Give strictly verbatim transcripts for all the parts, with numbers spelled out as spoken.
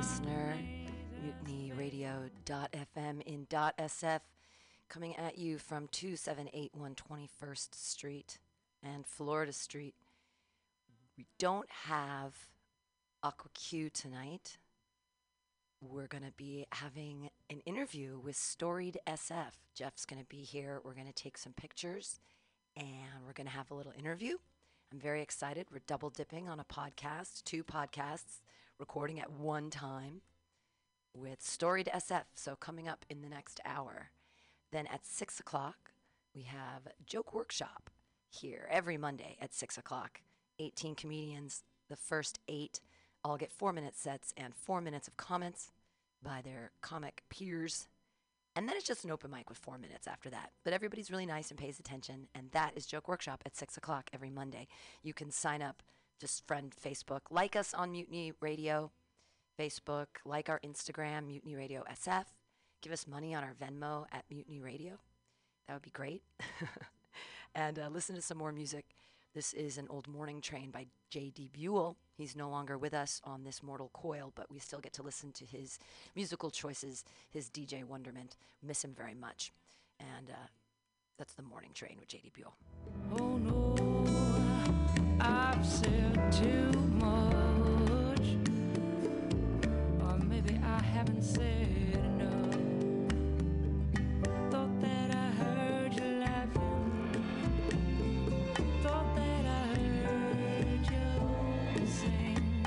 listener. Mutiny Radio dot F M in .sf, coming at you from two seven eight one twenty-first Street and Florida Street. We don't have Aqua Q tonight. We're going to be having an interview with Storied S F. Jeff's going to be here. We're going to take some pictures, and we're going to have a little interview. I'm very excited. We're double dipping on a podcast, two podcasts, recording at one time with Storied S F. So coming up in the next hour. Then at six o'clock, we have Joke Workshop here every Monday at six o'clock. eighteen comedians, the first eight all get four-minute sets and four minutes of comments by their comic peers. And then it's just an open mic with four minutes after that. But everybody's really nice and pays attention, and that is Joke Workshop at six o'clock every Monday. You can sign up, just friend Facebook. Like us on Mutiny Radio Facebook. Like our Instagram, Mutiny Radio S F. Give us money on our Venmo at Mutiny Radio. That would be great. And uh, listen to some more music. This is an old Morning Train by J D. Buell. He's no longer with us on this mortal coil, but we still get to listen to his musical choices, his D J wonderment. Miss him very much. And uh, that's the Morning Train with J D. Buell. Oh no, I've said too much. Or maybe I haven't said enough. Thought that I heard you laughing. Thought that I heard you sing.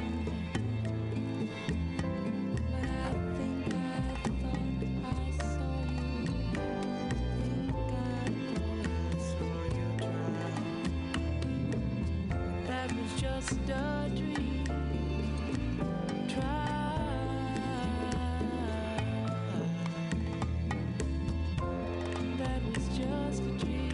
But I think I thought I saw you. Think I saw you try. That was just a dream. Try. That was just a dream.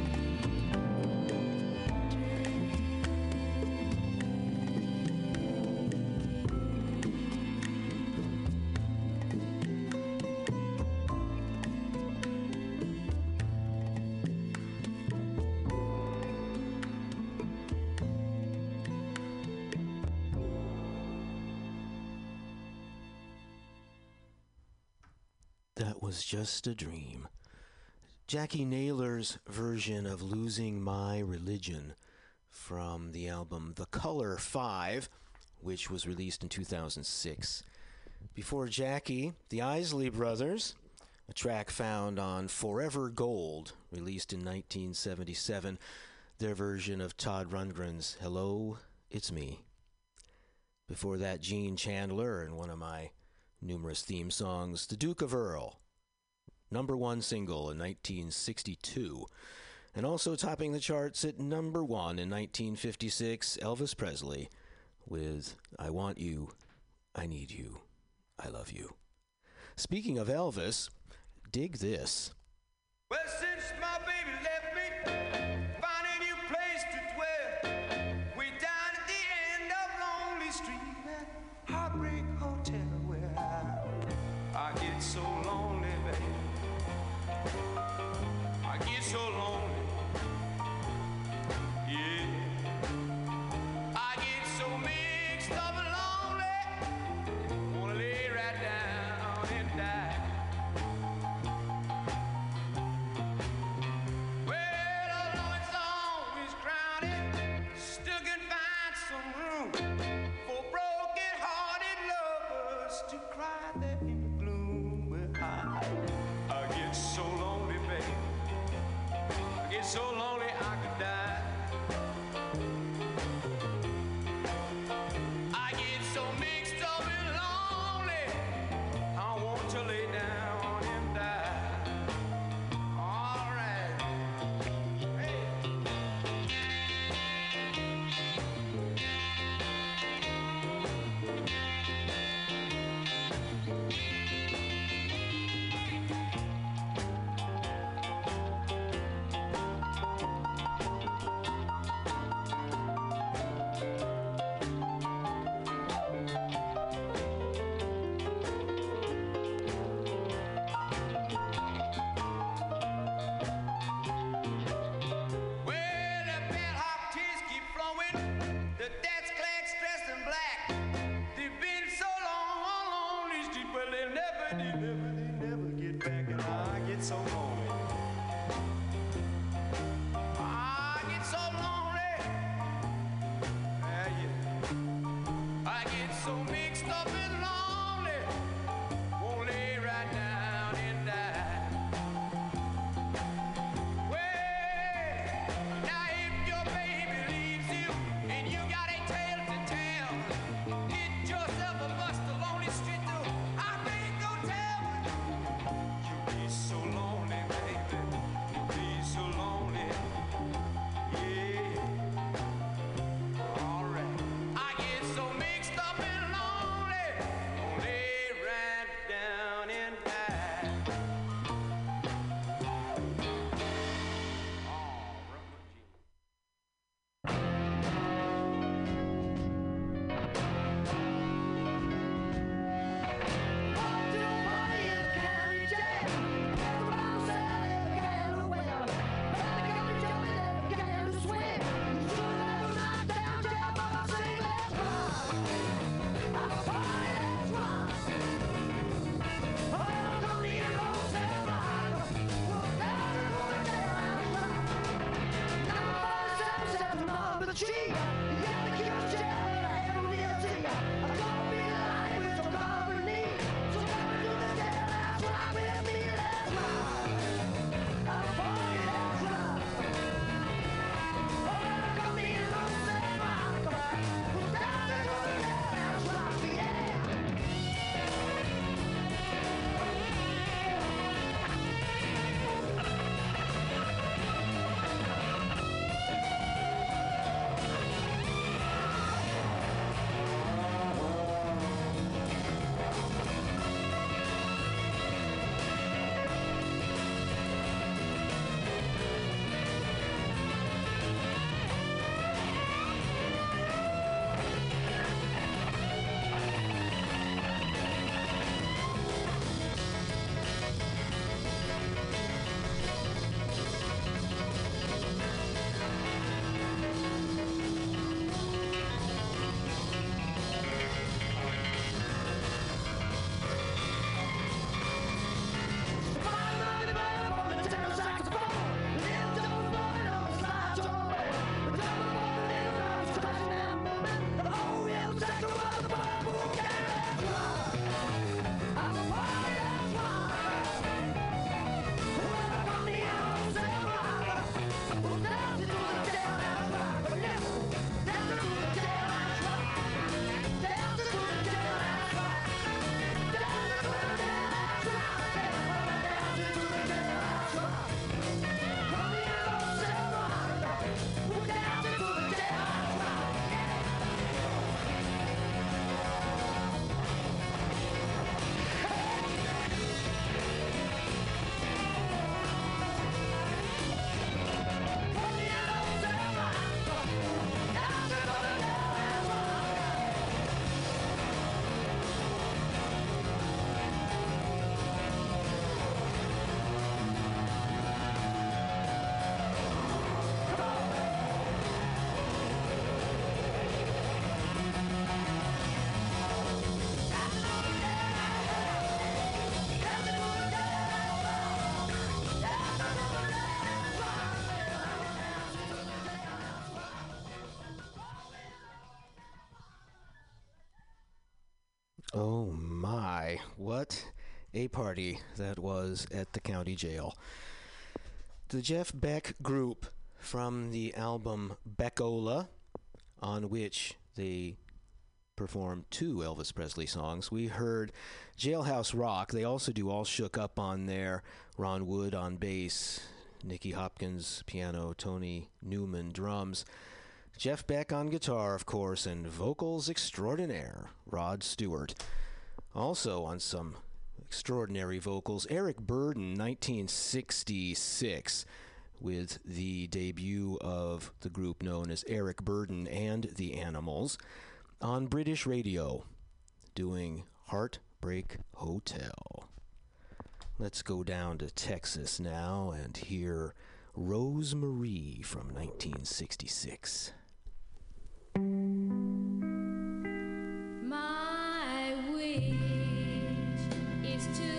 That was just a dream. Jackie Naylor's version of Losing My Religion from the album The Color Five, which was released in two thousand six. Before Jackie, the Isley Brothers, a track found on Forever Gold, released in nineteen seventy-seven, their version of Todd Rundgren's Hello, It's Me. Before that, Gene Chandler and one of my numerous theme songs, The Duke of Earl, number one single in nineteen sixty-two. And also topping the charts at number one in nineteen fifty-six, Elvis Presley with I Want You, I Need You, I Love You. Speaking of Elvis, dig this. Well, since my baby left me, found a new place to dwell. We down at the end of Lonely Street, that Heartbreak Hotel, where I, I get so lonely, baby. I get so lonely. Yeah. I get so mixed up and lonely. Wanna lay right down and die. Well, although it's always crowded, still can find some room for broken-hearted they never, they never get back, and I get so lonely. I get so lonely. Yeah, yeah. I get so mixed up and lonely. Won't lay right down and die. Well, now if your baby leaves you and you got a tale to tell, get yourself a bust a lonely street through. I ain't gonna tell. You'll be so lonely, baby. You'll be so lonely. Yeah. All right. I get so mixed up and lonely. Gonna lay right down and die. Oh, Rubber G. Oh my, what a party that was at the county jail. The Jeff Beck Group from the album Beckola, on which they performed two Elvis Presley songs. We heard Jailhouse Rock. They also do All Shook Up on there. Ron Wood on bass, Nicky Hopkins piano, Tony Newman drums. Jeff Beck on guitar, of course, and vocals extraordinaire, Rod Stewart. Also on some extraordinary vocals, Eric Burdon, nineteen sixty-six, with the debut of the group known as Eric Burdon and the Animals, on British radio, doing Heartbreak Hotel. Let's go down to Texas now and hear Rosemarie from nineteen sixty-six. My wish is to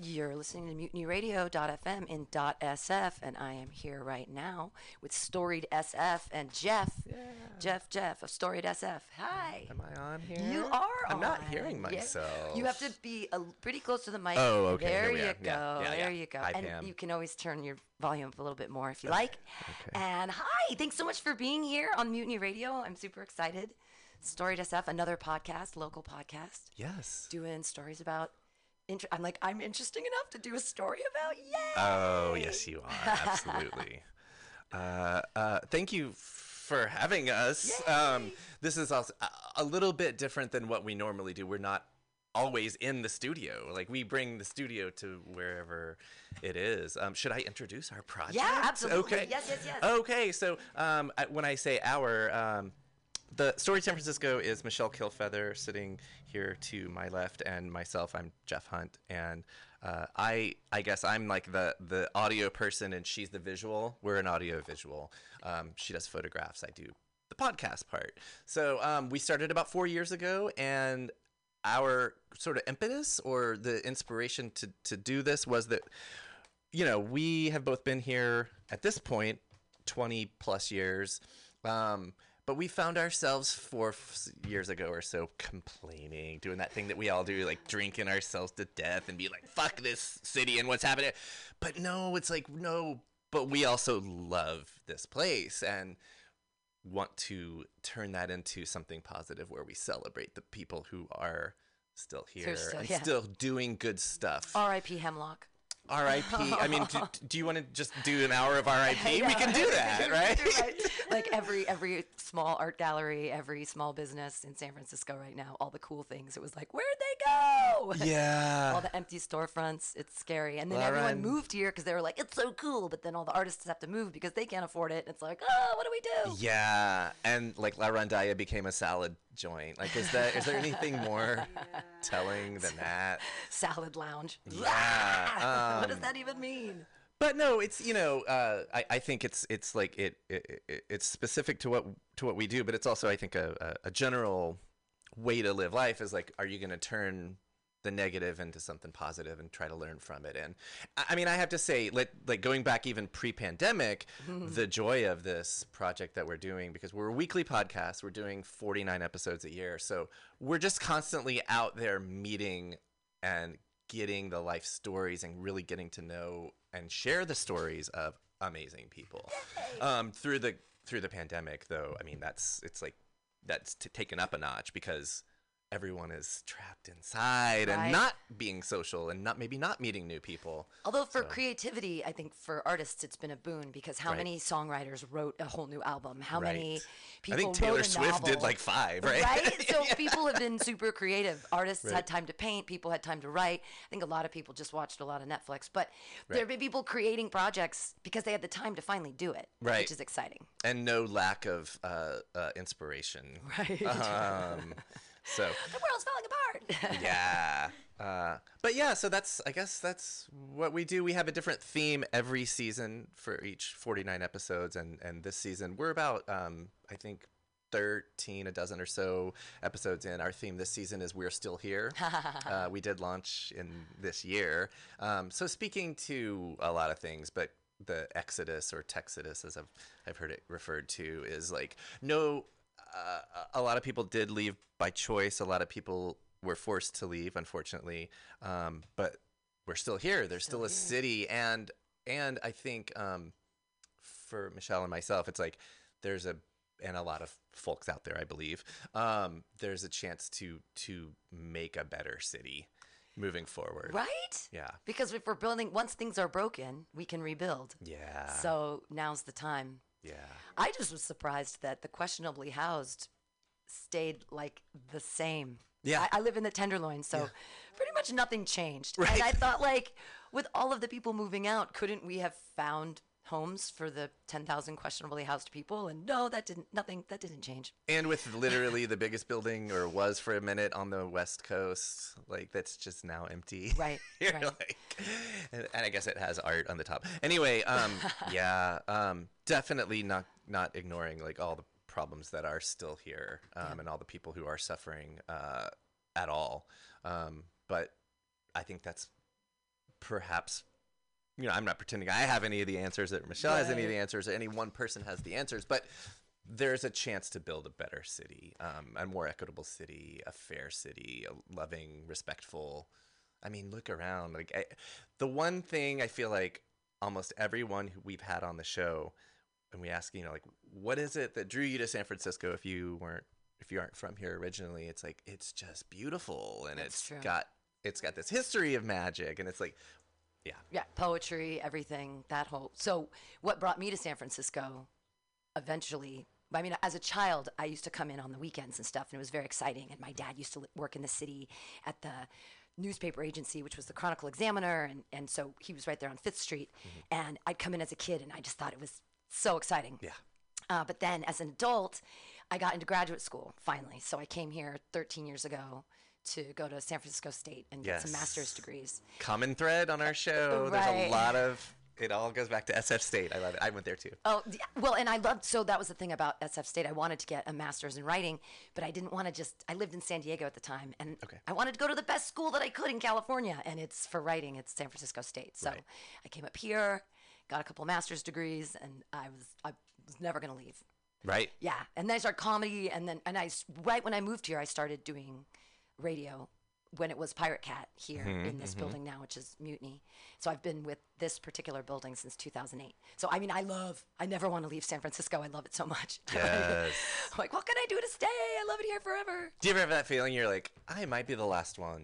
You're listening to mutiny radio dot f m in .sf, and I am here right now with Storied S F and Jeff. Yeah. Jeff, Jeff of Storied S F. Hi. Am I on here? You are I'm not on. hearing Yeah. myself. You have to be a, pretty close to the mic. Oh, okay. There Here we you are. go. Yeah, yeah, there yeah. you go. Hi, and Pam. you can always turn your volume up a little bit more if you like. Okay. And hi, thanks so much for being here on Mutiny Radio. I'm super excited. Storied S F, another podcast, local podcast, Yes. doing stories about. Inter- I'm like, I'm interesting enough to do a story about. Yay! Oh, yes, you are. Absolutely. uh, uh, thank you for having us. Um, this is also a, a little bit different than what we normally do. We're not always in the studio. Like, we bring the studio to wherever it is. Um, should I introduce our project? Yeah, absolutely. Okay. Yes, yes, yes. Okay, so um, I, when I say our, um, the Story San Francisco is Michelle Kilfeather sitting here to my left, and myself, I'm Jeff Hunt, and uh, I I guess I'm like the the audio person, and she's the visual. We're an audio visual. Um, she does photographs. I do the podcast part. So um, we started about four years ago, and our sort of impetus or the inspiration to to do this was that, you know, we have both been here at this point twenty plus years. Um, But we found ourselves four f- years ago or so complaining, doing that thing that we all do, like drinking ourselves to death and be like, fuck this city and what's happening. But no, it's like, no, but we also love this place and want to turn that into something positive where we celebrate the people who are still here still- and yeah. still doing good stuff. R I P Hemlock. R I P I mean, do, do you want to just do an hour of R I P? Yeah. We can do that, right? Right. Like every every small art gallery, every small business in San Francisco right now, all the cool things. It was like, where'd they go? Yeah. All the empty storefronts. It's scary. And then everyone Lauren. moved here because they were like, it's so cool. But then all the artists have to move because they can't afford it. And it's like, oh, what do we do? Yeah, and like La Rondalla became a salad joint. Like, is that is there anything more telling than that? Salad lounge. Yeah, what does um, that even mean? But no, it's you know, uh, I I think it's it's like it, it, it it's specific to what to what we do, but it's also I think a a, a general way to live life is like, are you going to turn the negative into something positive and try to learn from it? And I I mean, I have to say, let, like going back even pre-pandemic, the joy of this project that we're doing, because we're a weekly podcast, we're doing forty-nine episodes a year. So we're just constantly out there meeting and getting the life stories and really getting to know and share the stories of amazing people. Um, through the, through the pandemic though, I mean, that's, it's like, that's t- taken up a notch because everyone is trapped inside Right. and not being social and not maybe not meeting new people. Although for So- creativity, I think for artists it's been a boon because how Right. many songwriters wrote a whole new album? How many Right. people I think wrote Taylor a Swift did novel? like five, right? Right? So people have been super creative. Artists Right. had time to paint, people had time to write. I think a lot of people just watched a lot of Netflix, but there Right. have been people creating projects because they had the time to finally do it, Right. which is exciting. And no lack of uh, uh, inspiration. Right. Um, so The world's falling apart. yeah. Uh, but yeah, so that's I guess that's what we do. We have a different theme every season for each forty-nine episodes, and and this season we're about um, I think thirteen, a dozen or so episodes in. Our theme this season is We're Still Here. uh, we did launch in this year. Um, so speaking to a lot of things, but the Exodus or Texodus, as I've I've heard it referred to, is like no. Uh, a lot of people did leave by choice. A lot of people were forced to leave, unfortunately. Um, but we're still here. There's still, Still a here. city, and and I think um, for Michelle and myself, it's like there's a and a lot of folks out there, I believe. Um, there's a chance to to make a better city moving forward. Right? Yeah. Because if we're building, once things are broken, we can rebuild. Yeah. So now's the time. yeah. I just was surprised that the questionably housed stayed like the same. Yeah. I, I live in the Tenderloin, so Yeah. pretty much nothing changed. Right. And I thought, like, with all of the people moving out, couldn't we have found homes for the ten thousand questionably housed people? And no, that didn't, nothing, that didn't change. And with literally the biggest building, or was for a minute, on the West Coast, like that's just now empty. Right, You're right. like, and, and I guess it has art on the top. Anyway, um, yeah, um, definitely not not ignoring like all the problems that are still here, um, Yeah. and all the people who are suffering uh, at all. Um, but I think that's perhaps, you know, I'm not pretending I have any of the answers, that Michelle has any of Right. the answers, or any one person has the answers, but there's a chance to build a better city, um, a more equitable city, a fair city, a loving, respectful. I mean, look around. Like I, the one thing I feel like almost everyone who we've had on the show, and we ask, you know, like, what is it that drew you to San Francisco if you weren't, if you aren't from here originally? It's like, it's just beautiful, and That's it's true. got, it's got this history of magic, and it's like, yeah, Yeah, poetry, everything, that whole. So, what brought me to San Francisco eventually? I mean, as a child, I used to come in on the weekends and stuff, and it was very exciting. And my dad used to li- work in the city at the newspaper agency, which was the Chronicle Examiner, and, and so he was right there on Fifth Street. And I'd come in as a kid, and I just thought it was so exciting. yeah. Uh, but then as an adult, I got into graduate school finally. So I came here thirteen years ago to go to San Francisco State and get some Yes. master's degrees. Common thread on our show. There's a Right. lot of, it all goes back to S F State. I love it. I went there too. Oh, yeah, well, and I loved, so that was the thing about S F State. I wanted to get a master's in writing, but I didn't want to just, I lived in San Diego at the time, and Okay. I wanted to go to the best school that I could in California, and it's for writing, it's San Francisco State. So Right. I came up here, got a couple master's degrees, and I was, I was never going to leave. Right? Yeah, and then I started comedy, and then, and I, s- right when I moved here, I started doing radio when it was Pirate Cat here Mm-hmm, in this building now, which is Mutiny. So I've been with this particular building since two thousand eight. So I mean, I love, I never want to leave San Francisco. I love it so much. Yes. I'm like, what can I do to stay? I love it here forever. Do you ever have that feeling you're like, I might be the last one?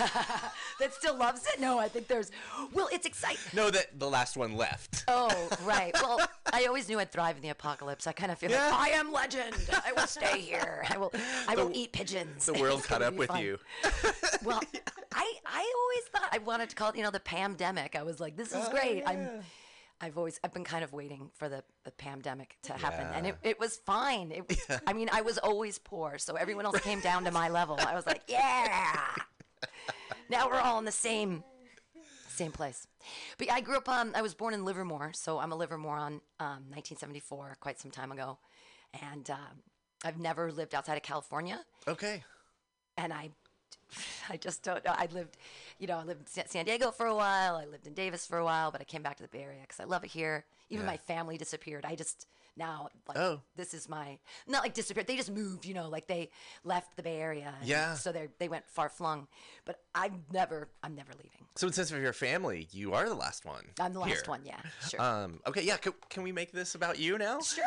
That still loves it? No, I think there's, well, it's exciting. No, that the last one left. Oh, right. Well, I always knew I'd thrive in the apocalypse. I kind of feel Yeah. like, I am legend. I will stay here. I will, I will eat pigeons. The world It's caught gonna up be with fun. you. Well, I I always thought I wanted to call it, you know, the pandemic. I was like, this is great. I'm I've always I've been kind of waiting for the, the pandemic to happen, and it, it was fine. It was, I mean, I was always poor, so everyone else came down to my level. I was like, yeah. Now we're all in the same same place. But yeah, I grew up. Um, I was born in Livermore, so I'm a Livermorean. Um, nineteen seventy-four, quite some time ago, and um, I've never lived outside of California. Okay. And I, I just don't know. I lived, you know, I lived in Sa- San Diego for a while. I lived in Davis for a while, but I came back to the Bay Area because I love it here. Even Yeah. my family disappeared. I just now like Oh. this is my not like disappeared. They just moved, you know, like they left the Bay Area. and Yeah. So they they went far flung. But I'm never I'm never leaving. So in sense of your family, you are the last one. I'm the last here. one. Yeah. Sure. Um, okay, yeah. Can, can we make this about you now? sure.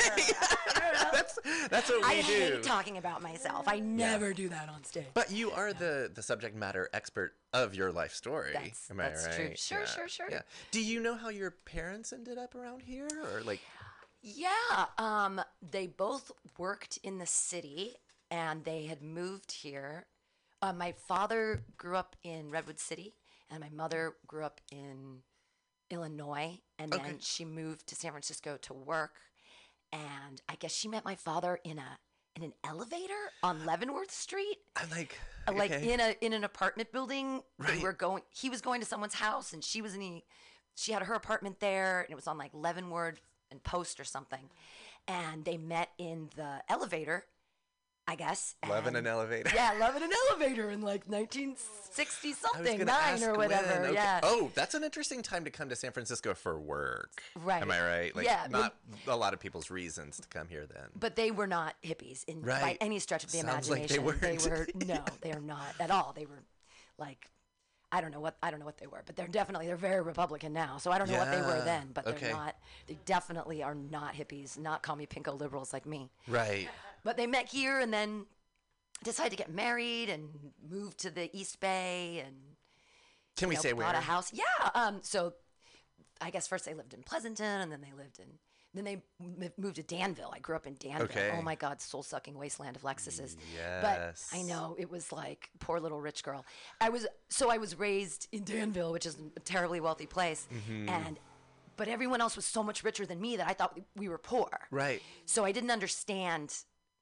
That's that's what we I do. hate talking about myself. I never do that on stage. But you are the the subject matter expert of your life story. That's- Am that's I true. right? Sure, Yeah, sure, sure. Yeah. Do you know how your parents ended up around here, or like? Yeah, um, they both worked in the city, and they had moved here. Uh, my father grew up in Redwood City, and my mother grew up in Illinois, and then Okay. she moved to San Francisco to work. And I guess she met my father in a in an elevator on Leavenworth Street. I'm like, Uh, like okay. in a in an apartment building. They Right. were going. He was going to someone's house, and she was in the. She had her apartment there, and it was on like Leavenworth and Post or something. And they met in the elevator, I guess. Love in and- an elevator. Yeah, love in an elevator in like nineteen sixty I was something, gonna nine ask or when. whatever. Okay. Yeah. Oh, that's an interesting time to come to San Francisco for work. Right. Am I right? Like, Yeah, not a lot of people's reasons to come here then. But they were not hippies in by Right. any stretch of the Sounds like they imagination. weren't. were no, they are not at all. They were like I don't know what I don't know what they were, but they're definitely they're very Republican now. So I don't know what they were Yeah, then, but okay. they're not. They definitely are not hippies, not call me pinko liberals like me. Right. But they met here and then decided to get married and moved to the East Bay and Can we you know, say bought where? a house. Yeah. Um. So I guess first they lived in Pleasanton, and then they lived in. Then they m- moved to Danville. I grew up in Danville. Okay. Oh my God, soul-sucking wasteland of Lexuses. Yes. But I know it was like poor little rich girl. I was so I was raised in Danville, which is a terribly wealthy place, Mm-hmm. and but everyone else was so much richer than me that I thought we were poor. Right. So I didn't understand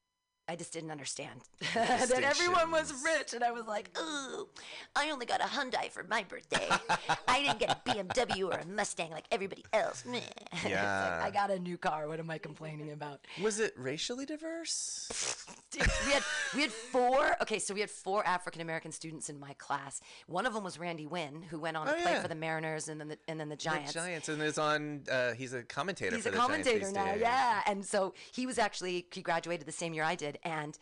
I just didn't understand that everyone was rich, and I was like, "Ooh, I only got a Hyundai for my birthday. I didn't get a B M W or a Mustang like everybody else." Meh. It's like, Yeah. I got a new car. What am I complaining about? Was it racially diverse? Dude, we had we had four. Okay, so we had four African American students in my class. One of them was Randy Wynn, who went on to Oh, play yeah. for the Mariners and then the, and then the The Giants. Giants, and is on. Uh, he's a commentator. He's for a the commentator Giants these now, days. yeah. And so he was actually he graduated the same year I did, and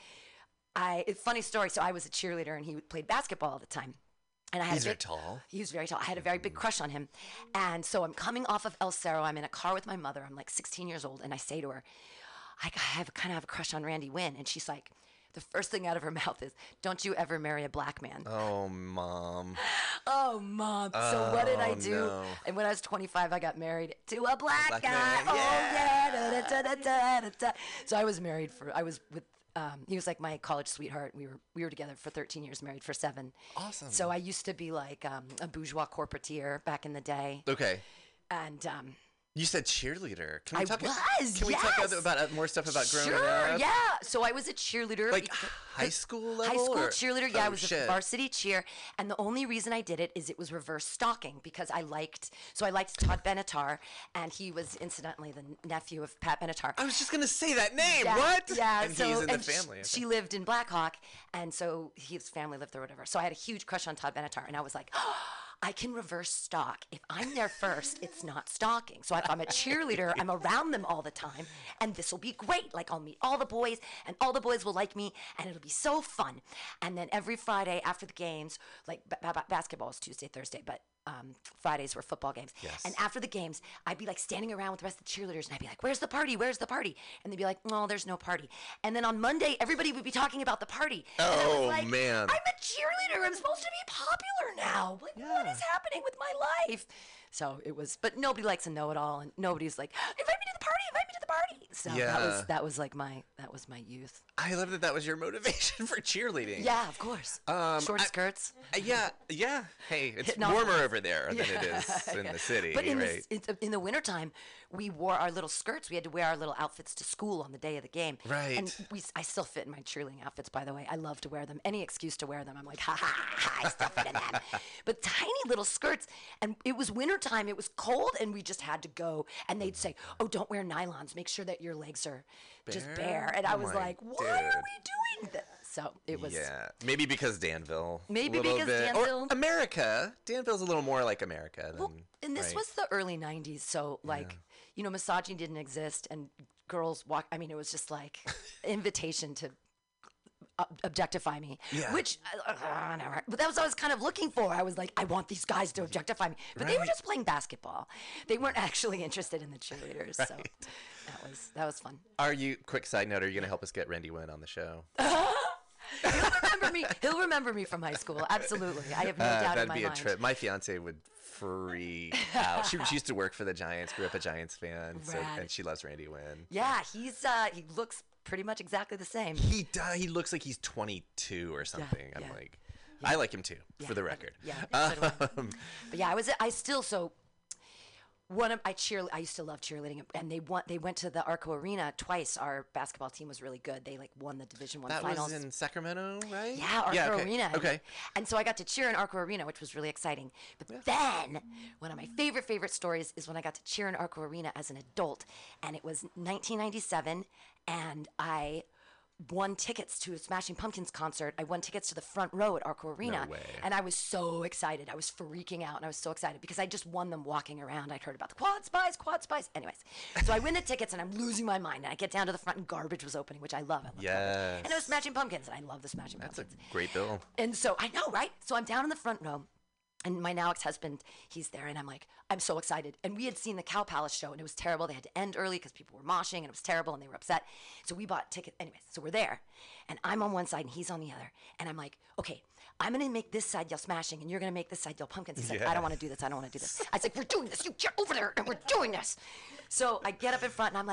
I it's a funny story. So I was a cheerleader, and he played basketball all the time. And I had He's a very big, tall. He was very tall. I had a very big crush on him, and so I'm coming off of El Cerro. I'm in a car with my mother. I'm like sixteen years old, and I say to her, "I have kind of have a crush on Randy Wynn," and she's like. The first thing out of her mouth is, "Don't you ever marry a black man." Oh, mom. Oh, mom. So what did I Oh, do? no. And when I was twenty-five, I got married to a black, black guy. man, Oh, yeah. yeah. Da, da, da, da, da, da. So I was married for, I was with, um, he was like my college sweetheart. We were we were together for thirteen years, married for seven. Awesome. So I used to be like um, a bourgeois corporateer back in the day. Okay. And um, You said cheerleader. Can we I talk? was, Can we talk yes. about uh, more stuff about growing sure, up? yeah. So I was a cheerleader. Like because- high school level. High school or- cheerleader, yeah, Oh, I was shit. a varsity cheer, and the only reason I did it is it was reverse stalking because I liked. So I liked Todd Benatar, and he was incidentally the n- nephew of Pat Benatar. I was just gonna say that name. Yeah, What? Yeah, And so he's in the and sh- family. okay. she lived in Blackhawk, and so his family lived there, or whatever. So I had a huge crush on Todd Benatar, and I was like. I can reverse stalk. If I'm there first, it's not stalking. So if I'm a cheerleader, I'm around them all the time, and this will be great. Like I'll meet all the boys, and all the boys will like me, and it'll be so fun. And then every Friday after the games, like ba- ba- basketball is Tuesday, Thursday, but um, Fridays were football games. Yes. And after the games, I'd be like standing around with the rest of the cheerleaders, and I'd be like, "Where's the party? Where's the party?" And they'd be like, "No, there's no party." And then on Monday, everybody would be talking about the party. And I was Oh, like, man. I'm a cheerleader. I'm supposed to be popular now. Like, what Yeah. is happening with my life? So it was, but nobody likes a know-it-all, and nobody's like, "Invite me to the party. Invite me to the party." So that Yeah. was that was like my that was my youth. I love that that was your motivation for cheerleading. Yeah, of course. Um, Short I- skirts. Uh, yeah, yeah. Hey, it's Hitting off warmer the- over there than it is in the city, But in, right? the, in, in the wintertime, we wore our little skirts. We had to wear our little outfits to school on the day of the game. Right. And we, I still fit in my cheerleading outfits, by the way. I love to wear them. Any excuse to wear them, I'm like, ha ha ha, I still fit in them. But tiny little skirts. And it was wintertime. It was cold, and we just had to go. And they'd say, "Oh, don't wear nylons. Make sure that your legs are just Bare? bare." And I Oh was my like, why dude. are we doing this? So it was. Yeah, maybe because Danville. Maybe little because bit. Danville- Or America. Danville's a little more like America than. Well, and this right. was the early nineties, so like, you know, misogyny didn't exist, and girls walk. I mean, it was just like invitation to ob- objectify me, Yeah. which uh, uh, never- but that was what I was kind of looking for. I was like, I want these guys to objectify me, but they were Right. just playing basketball. They weren't actually interested in the cheerleaders, so that was that was fun. Are you? Quick side note: Are you going to help us get Randy Wynn on the show? He'll remember me. He'll remember me from high school. Absolutely, I have no Uh, doubt in that'd my be a mind. trip. My fiance would freak out. She, she used to work for the Giants. Grew up a Giants fan, so, Rad. and she loves Randy Wynn. Yeah, he's uh, he looks pretty much exactly the same. He does. He looks like he's twenty-two or something. I'm yeah. like, I like him too, Yeah, for the okay. record. Yeah, so do I. Um, But yeah, I was I still so one of I cheer I used to love cheerleading, and they went they went to the Arco Arena twice. Our basketball team was really good. They like won the Division One that finals. was in Sacramento, right? yeah, Arco yeah, okay. Arena. Okay. And so I got to cheer in Arco Arena, which was really exciting. But then one of my favorite favorite stories is when I got to cheer in Arco Arena as an adult, and it was nineteen ninety-seven, and I won tickets to a Smashing Pumpkins concert. I won tickets to the front row at Arco Arena. way. And I was so excited. I was freaking out, and I was so excited because I just won them walking around. I'd heard about the Quad Spies, Quad Spies. Anyways, so I win the tickets, and I'm losing my mind. And I get down to the front, and Garbage was opening, which I love. I love Garbage. Yes. And it was Smashing Pumpkins, and I love the Smashing That's a Pumpkins. great bill. And so I know, right? So I'm down in the front row, and my now ex-husband, he's there, and I'm like, I'm so excited. And we had seen the Cow Palace show, and it was terrible. They had to end early because people were moshing, and it was terrible, and they were upset. So we bought tickets. Anyways, so we're there, and I'm on one side, and he's on the other. And I'm like, okay, I'm going to make this side yell Smashing, and you're going to make this side yell Pumpkins. He's like, I don't want to do this. I don't want to do this. I was like, we're doing this. You get over there, and we're doing this. So I get up in front, and I'm like,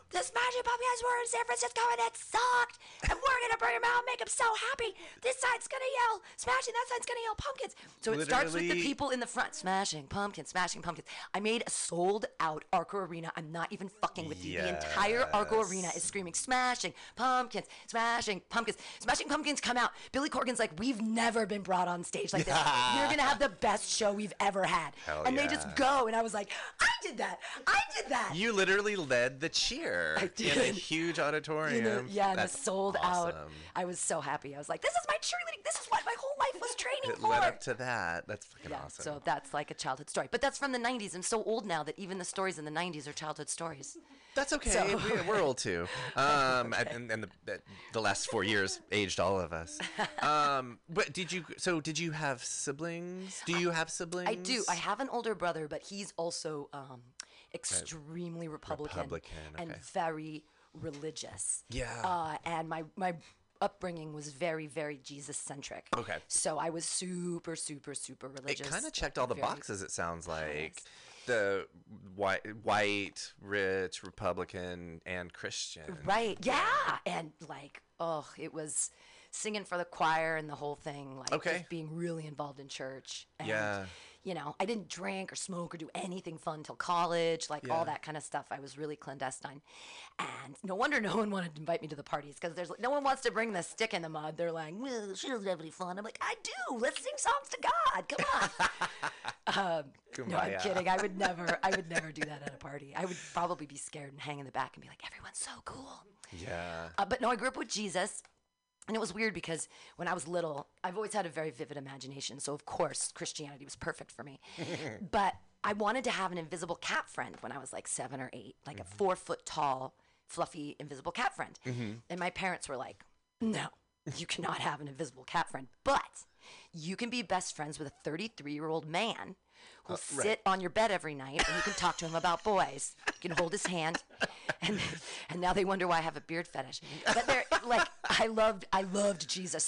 the Smashing Pumpkins were in San Francisco and it sucked. And we're going to bring them out and make them so happy. This side's going to yell Smashing, that side's going to yell Pumpkins. So it starts with the Literally- people in the front, Smashing Pumpkins, Smashing Pumpkins. I made a sold out Arco Arena. I'm not even fucking with you. The entire Arco Arena is screaming Smashing Pumpkins, Smashing Pumpkins. Smashing Pumpkins come out. Billy Corgan's like, we've never been brought on stage like this. You're going to have the best show we've ever had. Hell and yeah. they just go. And I was like, I did that. I did that. You literally led the cheer I in a did. huge auditorium. You know, yeah, and the That's sold out. awesome. I was so happy. I was like, this is my cheerleading. This is what my whole life was training It for. led up to that. That's fucking yeah, awesome. so that's like a childhood story. But that's from the nineties. I'm so old now that even the stories in the nineties are childhood stories. That's okay. So- we, we're old too. Um, and and the, the the last four years aged all of us. Um, but did you? So did you have siblings? Do you have siblings? I do. I have an older brother, but he's also um, extremely Republican, Republican, and okay. very religious. Yeah. Uh, and my my upbringing was very very Jesus centric. Okay. So I was super super super It religious. kind of checked all the very- boxes. It sounds like pious. the white, white, rich, Republican, and Christian. Right. Yeah. And like, oh, it was singing for the choir and the whole thing. Like, Okay. just being really involved in church. And, Yeah. You know, I didn't drink or smoke or do anything fun till college, like Yeah. all that kind of stuff. I was really clandestine. And no wonder no one wanted to invite me to the parties because there's no one wants to bring the stick in the mud. They're like, well, she doesn't have any fun. I'm like, I do. Let's sing songs to God. Come on. um, no, I'm Kumbaya. kidding. I would never, I would never do that at a party. I would probably be scared and hang in the back and be like, everyone's so cool. Yeah. Uh, but no, I grew up with Jesus. And it was weird because when I was little, I've always had a very vivid imagination. So, of course, Christianity was perfect for me. But I wanted to have an invisible cat friend when I was like seven or eight, like a four foot tall, fluffy, invisible cat friend. And my parents were like, no, you cannot have an invisible cat friend. But you can be best friends with a thirty-three year old man who'll right. sit on your bed every night and you can talk to him about boys. You can hold his hand. And, and now they wonder why I have a beard fetish. But they're like, I loved, I loved Jesus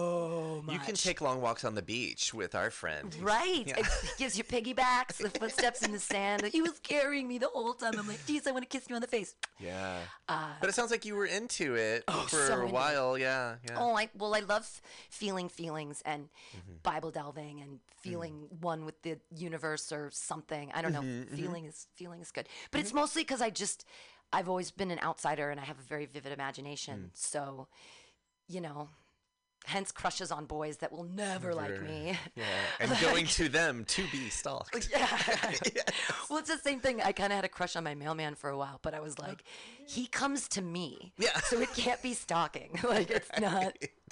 so much. You can take long walks on the beach with our friend. Right. Yeah. It gives you piggybacks, the footsteps in the sand. He was carrying me the whole time. I'm like, geez, I want to kiss you on the face. Yeah. Uh, but it sounds like you were into it for so a into while. Yeah. Yeah. Oh, I well, I love feeling feelings and Mm-hmm. Bible delving and feeling one with the universe or something. I don't know. Mm-hmm, Feeling is feeling is good, but it's mostly because I just I've always been an outsider and I have a very vivid imagination. Mm. So, you know, hence crushes on boys that will never like Never. me. Yeah. And going to them to be stalked. Yeah. Well, it's the same thing. I kind of had a crush on my mailman for a while, but I was like, he comes to me. Yeah. So it can't be stalking. Like, it's not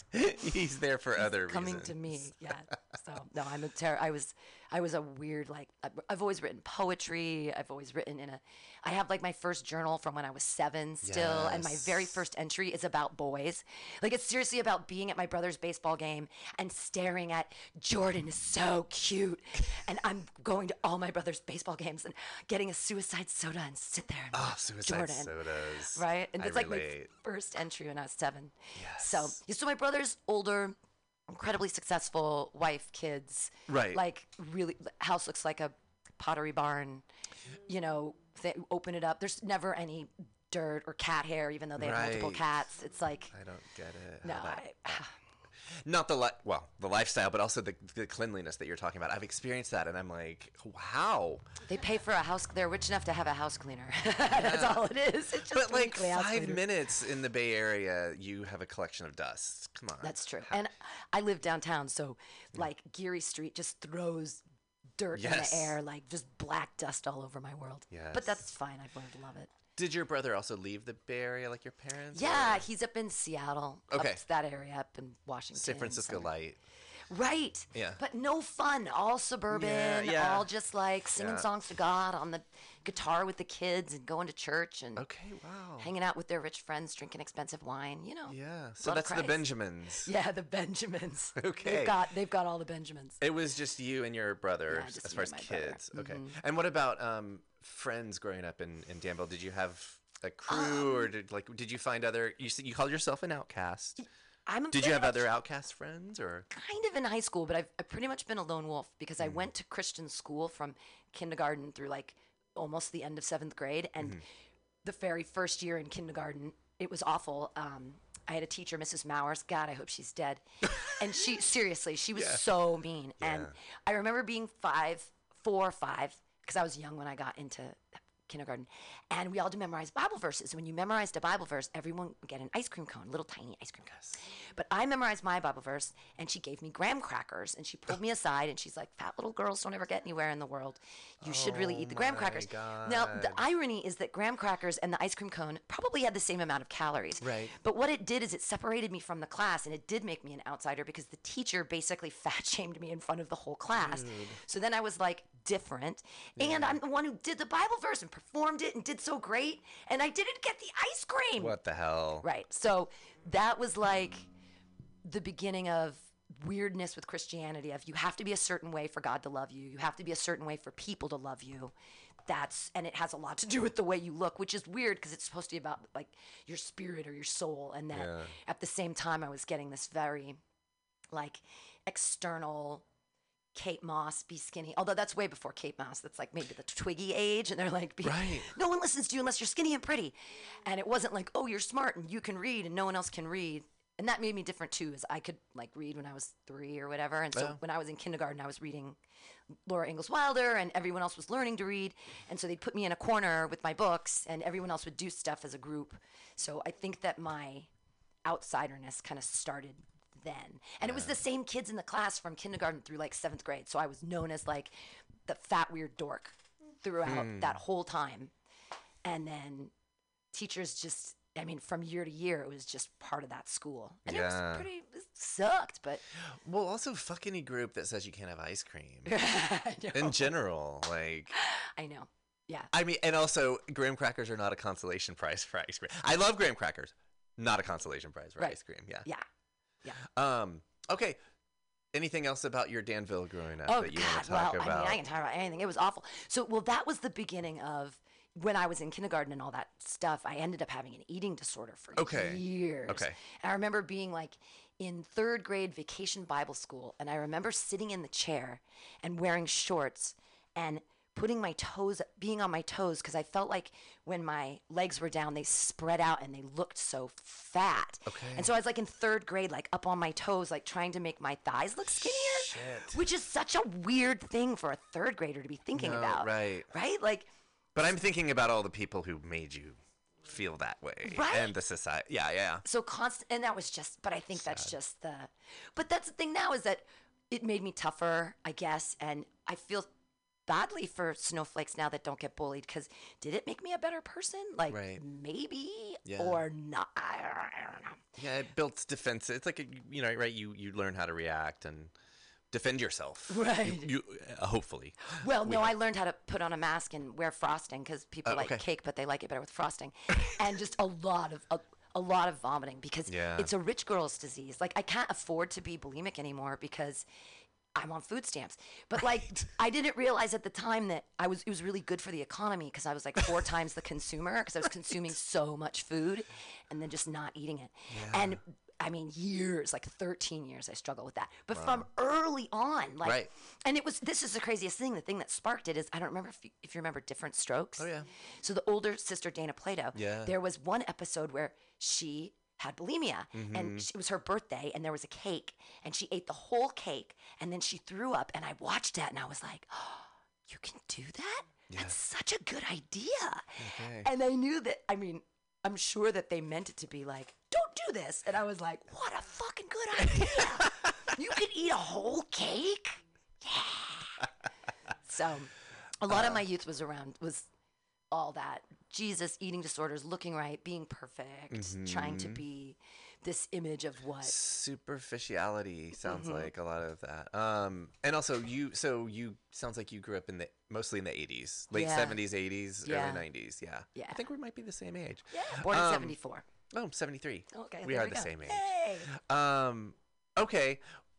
He's there for other coming reasons. to me. Yeah. So, no, I'm a terror. I was, I was a weird, like, I've, I've always written poetry. I've always written in a, I have like my first journal from when I was seven still. And my very Yes. first entry is about boys. Like, it's seriously about being at my brother's baseball game and staring at Jordan is so cute. And I'm going to all my brother's baseball games and getting a suicide soda and sit there and Oh, watch suicide Jordan. sodas. Right? And I it's like my relate. first entry when I was seven. Yes. So, yeah, so my brother's older, incredibly successful, wife, kids. Right. Like, really, the house looks like a pottery barn. You know, they open it up. There's never any dirt or cat hair, even though they have multiple Right. cats. It's like, I don't get it. no, how that- I, not the li- well, the lifestyle, but also the, the cleanliness that you're talking about. I've experienced that, and I'm like, wow. they pay for a house. They're rich enough to have a house cleaner. That's all it is. It's just But like weekly house five cleaner. minutes in the Bay Area, you have a collection of dust. Come on. That's true. And I live downtown, so like Geary Street just throws dirt Yes. in the air, like just black dust all over my world. Yes. But that's fine. I've learned to love it. Did your brother also leave the Bay Area like your parents? Yeah, or he's up in Seattle. Okay. Up that area, up in Washington. San Francisco somewhere. light. Right. Yeah. But no fun. All suburban. Yeah, yeah. All just like singing Yeah. songs to God on the guitar with the kids and going to church and Okay, wow. hanging out with their rich friends, drinking expensive wine. You know. Yeah. So Blood of that's the Christ. Benjamins. Yeah, the Benjamins. Okay. They've got they've got all the Benjamins. It was just you and your brother Yeah, just as me far as and my brother. kids. Okay. And what about um, friends growing up in, in Danville? Did you have a crew Um, or did like did you find other you said you called yourself an outcast? I'm a Did you pretty have much other outcast friends or kind of in high school, but I've, I've pretty much been a lone wolf because Mm. I went to Christian school from kindergarten through like almost the end of seventh grade, and Mm-hmm. the very first year in kindergarten. It was awful. Um, I had a teacher, Missus Mowers. God, I hope she's dead. And she, seriously, she was Yeah. so mean. And Yeah. I remember being five, four or five, because I was young when I got into kindergarten, and we all had to memorize Bible verses. When you memorized a Bible verse, everyone would get an ice cream cone, little tiny ice cream cones. But I memorized my Bible verse, and she gave me graham crackers, and she pulled me aside, and she's like, "Fat little girls don't ever get anywhere in the world. You should really eat the graham my crackers." Now, the God. irony is that graham crackers and the ice cream cone probably had the same amount of calories. Right. But what it did is it separated me from the class, and it did make me an outsider because the teacher basically fat shamed me in front of the whole class. So then I was like different, and I'm the one who did the Bible verse and performed it and did so great, and I didn't get the ice cream. What the hell? Right. So that was like the beginning of weirdness with Christianity of you have to be a certain way for God to love you. You have to be a certain way for people to love you. That's and it has a lot to do with the way you look, which is weird because it's supposed to be about like your spirit or your soul. And that Yeah. at the same time I was getting this very like external Kate Moss, be skinny. Although that's way before Kate Moss. That's like maybe the Twiggy age. And they're like, be, Right. no one listens to you unless you're skinny and pretty. And it wasn't like, oh, you're smart and you can read and no one else can read. And that made me different too, is I could like read when I was three or whatever. And so Yeah. when I was in kindergarten, I was reading Laura Ingalls Wilder and everyone else was learning to read. And so they'd put me in a corner with my books and everyone else would do stuff as a group. So I think that my outsiderness kind of started then. And it was the same kids in the class from kindergarten through like seventh grade. So I was known as like the fat, weird dork throughout that whole time. And then teachers just, I mean, from year to year, it was just part of that school. And it Yeah. was pretty, it sucked, but Well, also, fuck any group that says you can't have ice cream. I know. In general, like, I know. Yeah. I mean, and also, graham crackers are not a consolation prize for ice cream. I love graham crackers, not a consolation prize for Right. ice cream. Yeah. Yeah. Um. Okay. Anything else about your Danville growing up Oh, that you God. want to talk Well, about? I mean, I can talk about anything. It was awful. So, well, that was the beginning of when I was in kindergarten and all that stuff. I ended up having an eating disorder for Okay. years. Okay. And I remember being like in third grade vacation Bible school. And I remember sitting in the chair and wearing shorts and putting my toes, being on my toes, because I felt like when my legs were down, they spread out and they looked so fat. Okay. And so I was like in third grade, like up on my toes, like trying to make my thighs look skinnier. Shit. Which is such a weird thing for a third grader to be thinking No, about. right. Right? Like, But I'm thinking about all the people who made you feel that way. Right? And the society. Yeah, yeah. so constant, and that was just, but I think that's just the, but that's the thing now is that it made me tougher, I guess, and I feel badly for snowflakes now that don't get bullied, because did it make me a better person? Like, Right. maybe, Yeah. or not, I, I don't know. Yeah, it built defense. It's like, a, you know, right? You, you learn how to react and defend yourself. Right. You, you uh, hopefully. Well, no, I learned how to put on a mask and wear frosting, because people Oh, like okay. cake, but they like it better with frosting, and just a lot of a, a lot of vomiting, because Yeah. it's a rich girl's disease. Like, I can't afford to be bulimic anymore because I'm on food stamps. But like, I didn't realize at the time that I was it was really good for the economy, because I was like four times the consumer, because I was consuming so much food and then just not eating it. And I mean, years, like thirteen years, I struggled with that. But from early on, like, Right. and it was, this is the craziest thing. The thing that sparked it is, I don't remember if you, if you remember Different Strokes. Oh, yeah. So the older sister, Dana Plato, Yeah. there was one episode where she had bulimia, Mm-hmm. and she, it was her birthday, and there was a cake, and she ate the whole cake, and then she threw up, and I watched that, and I was like, oh, you can do that? That's such a good idea. Okay. And I knew that, I mean, I'm sure that they meant it to be like, don't do this. And I was like, what a fucking good idea. You could eat a whole cake? Yeah. So a lot of my youth was around, was all that. Jesus, eating disorders, looking right, being perfect, trying to be this image of what. Superficiality sounds Mm-hmm. like a lot of that. Um, and also you, so you sounds like you grew up in the mostly in the eighties, late Yeah. seventies, eighties, Yeah. early nineties. Yeah. Yeah. I think we might be the same age. Yeah, born in Um, seventy-four. Oh, seventy-three. Okay, we there are we the go. same age. Hey. Um, okay.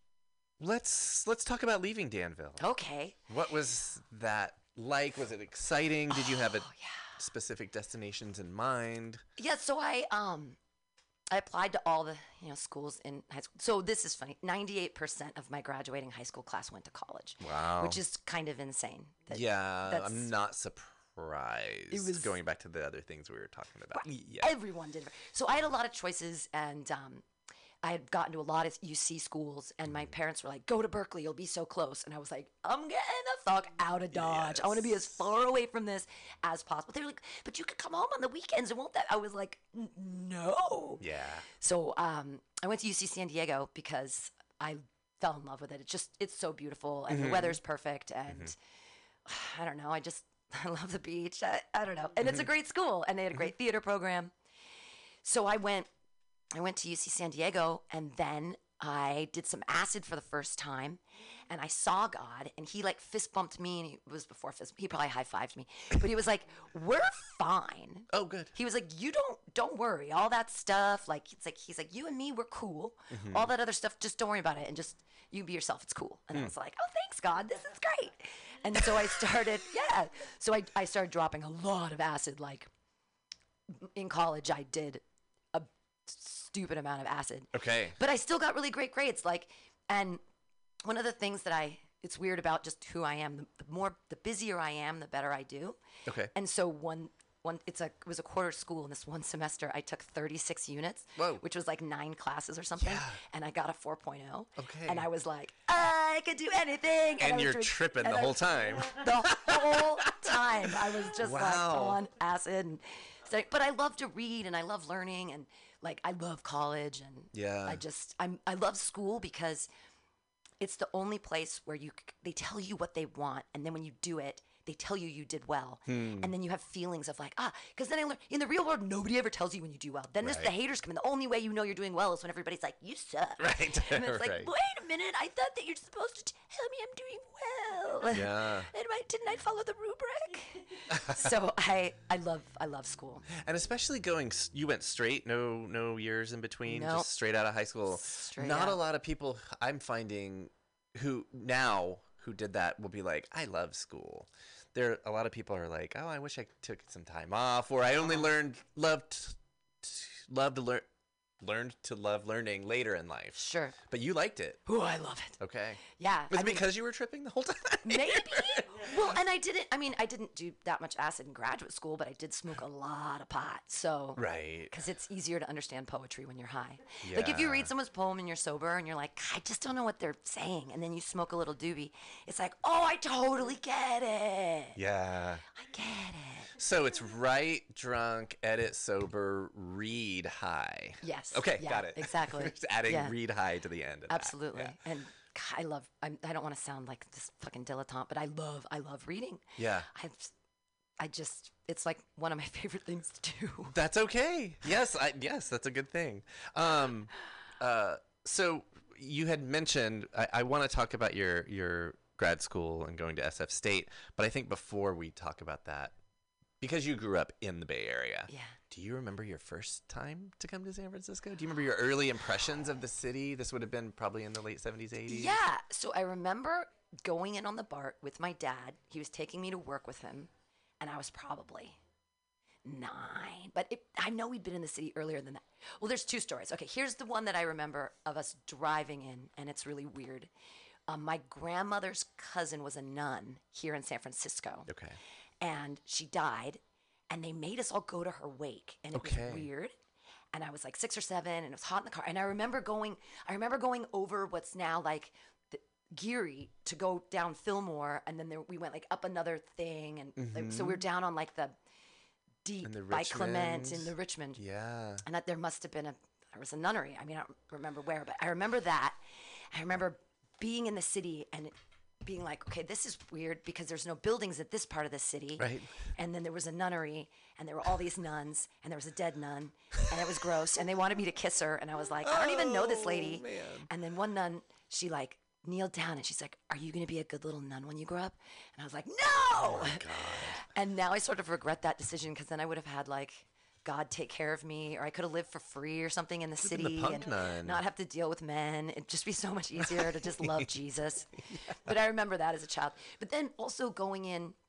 Let's let's talk about leaving Danville. Okay. What was that like? Was it exciting? Did you have a Oh, yeah. specific destinations in mind? Yeah, so I um I applied to all the, you know, schools in high school. So this is funny. ninety-eight percent of my graduating high school class went to college. Wow. Which is kind of insane. That- Yeah, that's- I'm not surprised. surprised. It was- going back to the other things we were talking about. Yeah. Everyone did. So I had a lot of choices, and um, I had gotten to a lot of U C schools, and my parents were like, "Go to Berkeley, you'll be so close." And I was like, "I'm getting the fuck out of Dodge. I want to be as far away from this as possible." They were like, "But you could come home on the weekends, and won't that?" I was like, "N- "No." Yeah. So um, I went to U C San Diego because I fell in love with it. It's just it's so beautiful, and the weather's perfect, and I don't know. I just I love the beach. I, I don't know, and it's a great school, and they had a great theater program. So I went, I went to U C San Diego, and then I did some acid for the first time, and I saw God, and he like fist bumped me, and he it was before fist. He probably high fived me, but he was like, "We're fine." Oh, good. He was like, "You don't don't worry, all that stuff. Like it's like he's like you and me, we're cool. All that other stuff, just don't worry about it, and just you be yourself. It's cool." And I was like, "Oh, thanks, God. This is great." And so I started, yeah. So I I started dropping a lot of acid. Like in college, I did a stupid amount of acid. Okay. But I still got really great grades. Like, and one of the things that I, it's weird about just who I am. The, the more, the busier I am, the better I do. Okay. And so one, one, it's a, it was a quarter school, and this one semester I took thirty-six units, Whoa. which was like nine classes or something, Yeah. and I got a four oh. Okay. And I was like, I could do anything. And I was you're drink- tripping and the I- whole time. the whole time. I was just like Wow. on acid. And so, but I love to read, and I love learning, and like I love college, and Yeah. I just I'm I love school because it's the only place where you c- they tell you what they want, and then when you do it, they tell you you did well, Hmm. and then you have feelings of like ah, because then I learned in the real world nobody ever tells you when you do well. Then there's the Right. haters come in. The only way you know you're doing well is when everybody's like you suck. Right. And it's like, Right. wait a minute, I thought that you're supposed to tell me I'm doing well. Yeah. And I, didn't I follow the rubric? So I, I love, I love school. And especially going, s- you went straight, no, no years in between, Nope. just straight out of high school. Straight Not a out. lot of people I'm finding who now who did that will be like, I love school. There, a lot of people are like, oh, I wish I took some time off, or I only learned loved, love to learn, learned to love learning later in life. Sure. But you liked it. Ooh, I love it. Okay. Yeah. Was I it mean, because you were tripping the whole time? maybe. Well, and I didn't. I mean, I didn't do that much acid in graduate school, but I did smoke a lot of pot. So. Right. Because it's easier to understand poetry when you're high. Like if you Yeah. read someone's poem and you're sober and you're like, I just don't know what they're saying, and then you smoke a little doobie, it's like, oh, I totally get it. Yeah. I get it. So it's write drunk, edit sober, read high. Yes. Okay, Yeah, got it. exactly. Just adding Yeah. read high to the end. Of that. Absolutely. Yeah. And God, I love. I'm, I don't want to sound like this fucking dilettante, but I love. I love reading. Yeah. I, I just. It's like one of my favorite things to do. That's okay. Yes, I, yes, that's a good thing. Um, uh, so you had mentioned I, I want to talk about your your grad school and going to S F State, but I think before we talk about that, because you grew up in the Bay Area, Yeah. do you remember your first time to come to San Francisco? Do you remember your early impressions of the city? This would have been probably in the late seventies, eighties. Yeah. So I remember going in on the BART with my dad. He was taking me to work with him, and I was probably nine. But it, I know we'd been in the city earlier than that. Well, there's two stories. Okay, here's the one that I remember of us driving in, and it's really weird. Um, my grandmother's cousin was a nun here in San Francisco. Okay. And she died, and they made us all go to her wake, and it Okay. was weird. And I was like six or seven, and it was hot in the car. And I remember going, I remember going over what's now like the Geary to go down Fillmore, and then there, we went like up another thing, and like, so we were down on like the deep And the by Clement in Richmond. the Richmond, Yeah. and that there must have been a there was a nunnery. I mean, I don't remember where, but I remember that. I remember being in the city and being like, okay, this is weird because there's no buildings at this part of the city. Right. And then there was a nunnery, and there were all these nuns, and there was a dead nun, and it was gross. And they wanted me to kiss her, and I was like, I don't even know this lady. man. And then one nun, she like kneeled down, and she's like, are you going to be a good little nun when you grow up? And I was like, no! Oh my God. And now I sort of regret that decision because then I would have had like God take care of me, or I could have lived for free or something in the Could've been city the punk and nun. not have to deal with men. It'd just be so much easier to just love Jesus. But I remember that as a child. But then also going in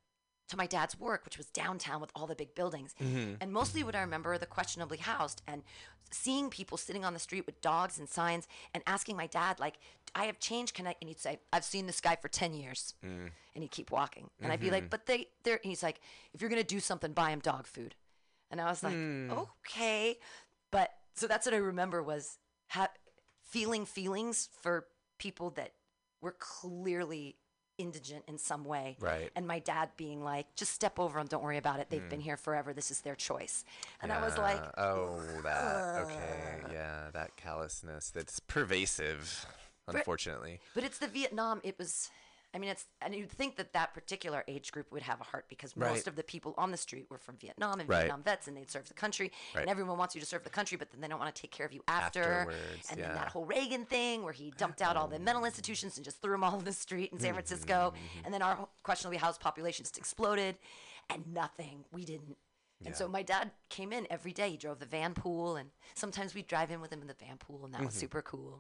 to my dad's work, which was downtown with all the big buildings. Mm-hmm. And mostly what I remember are the questionably housed and seeing people sitting on the street with dogs and signs and asking my dad, like, I have change, can I? And he'd say, I've seen this guy for ten years. Mm. And he'd keep walking. And I'd be like, but they, they're, and he's like, if you're going to do something, buy him dog food. And I was like, okay. But so that's what I remember was ha- feeling feelings for people that were clearly indigent in some way. Right. And my dad being like, just step over them. Don't worry about it. They've been here forever. This is their choice. And I was like, Yeah. oh, that, okay. Yeah, that callousness that's pervasive, unfortunately. but it's the Vietnam. It was, I mean, it's, and you'd think that that particular age group would have a heart because Right. most of the people on the street were from Vietnam and Right. Vietnam vets and they'd serve the country. Right. And everyone wants you to serve the country, but then they don't want to take care of you after. Afterwards, and yeah. then that whole Reagan thing where he dumped out all the mental institutions and just threw them all in the street in San Francisco. Mm-hmm. And then our questionably housed population just exploded and nothing. We didn't. And so my dad came in every day. He drove the van pool, and sometimes we'd drive in with him in the van pool, and that was super cool.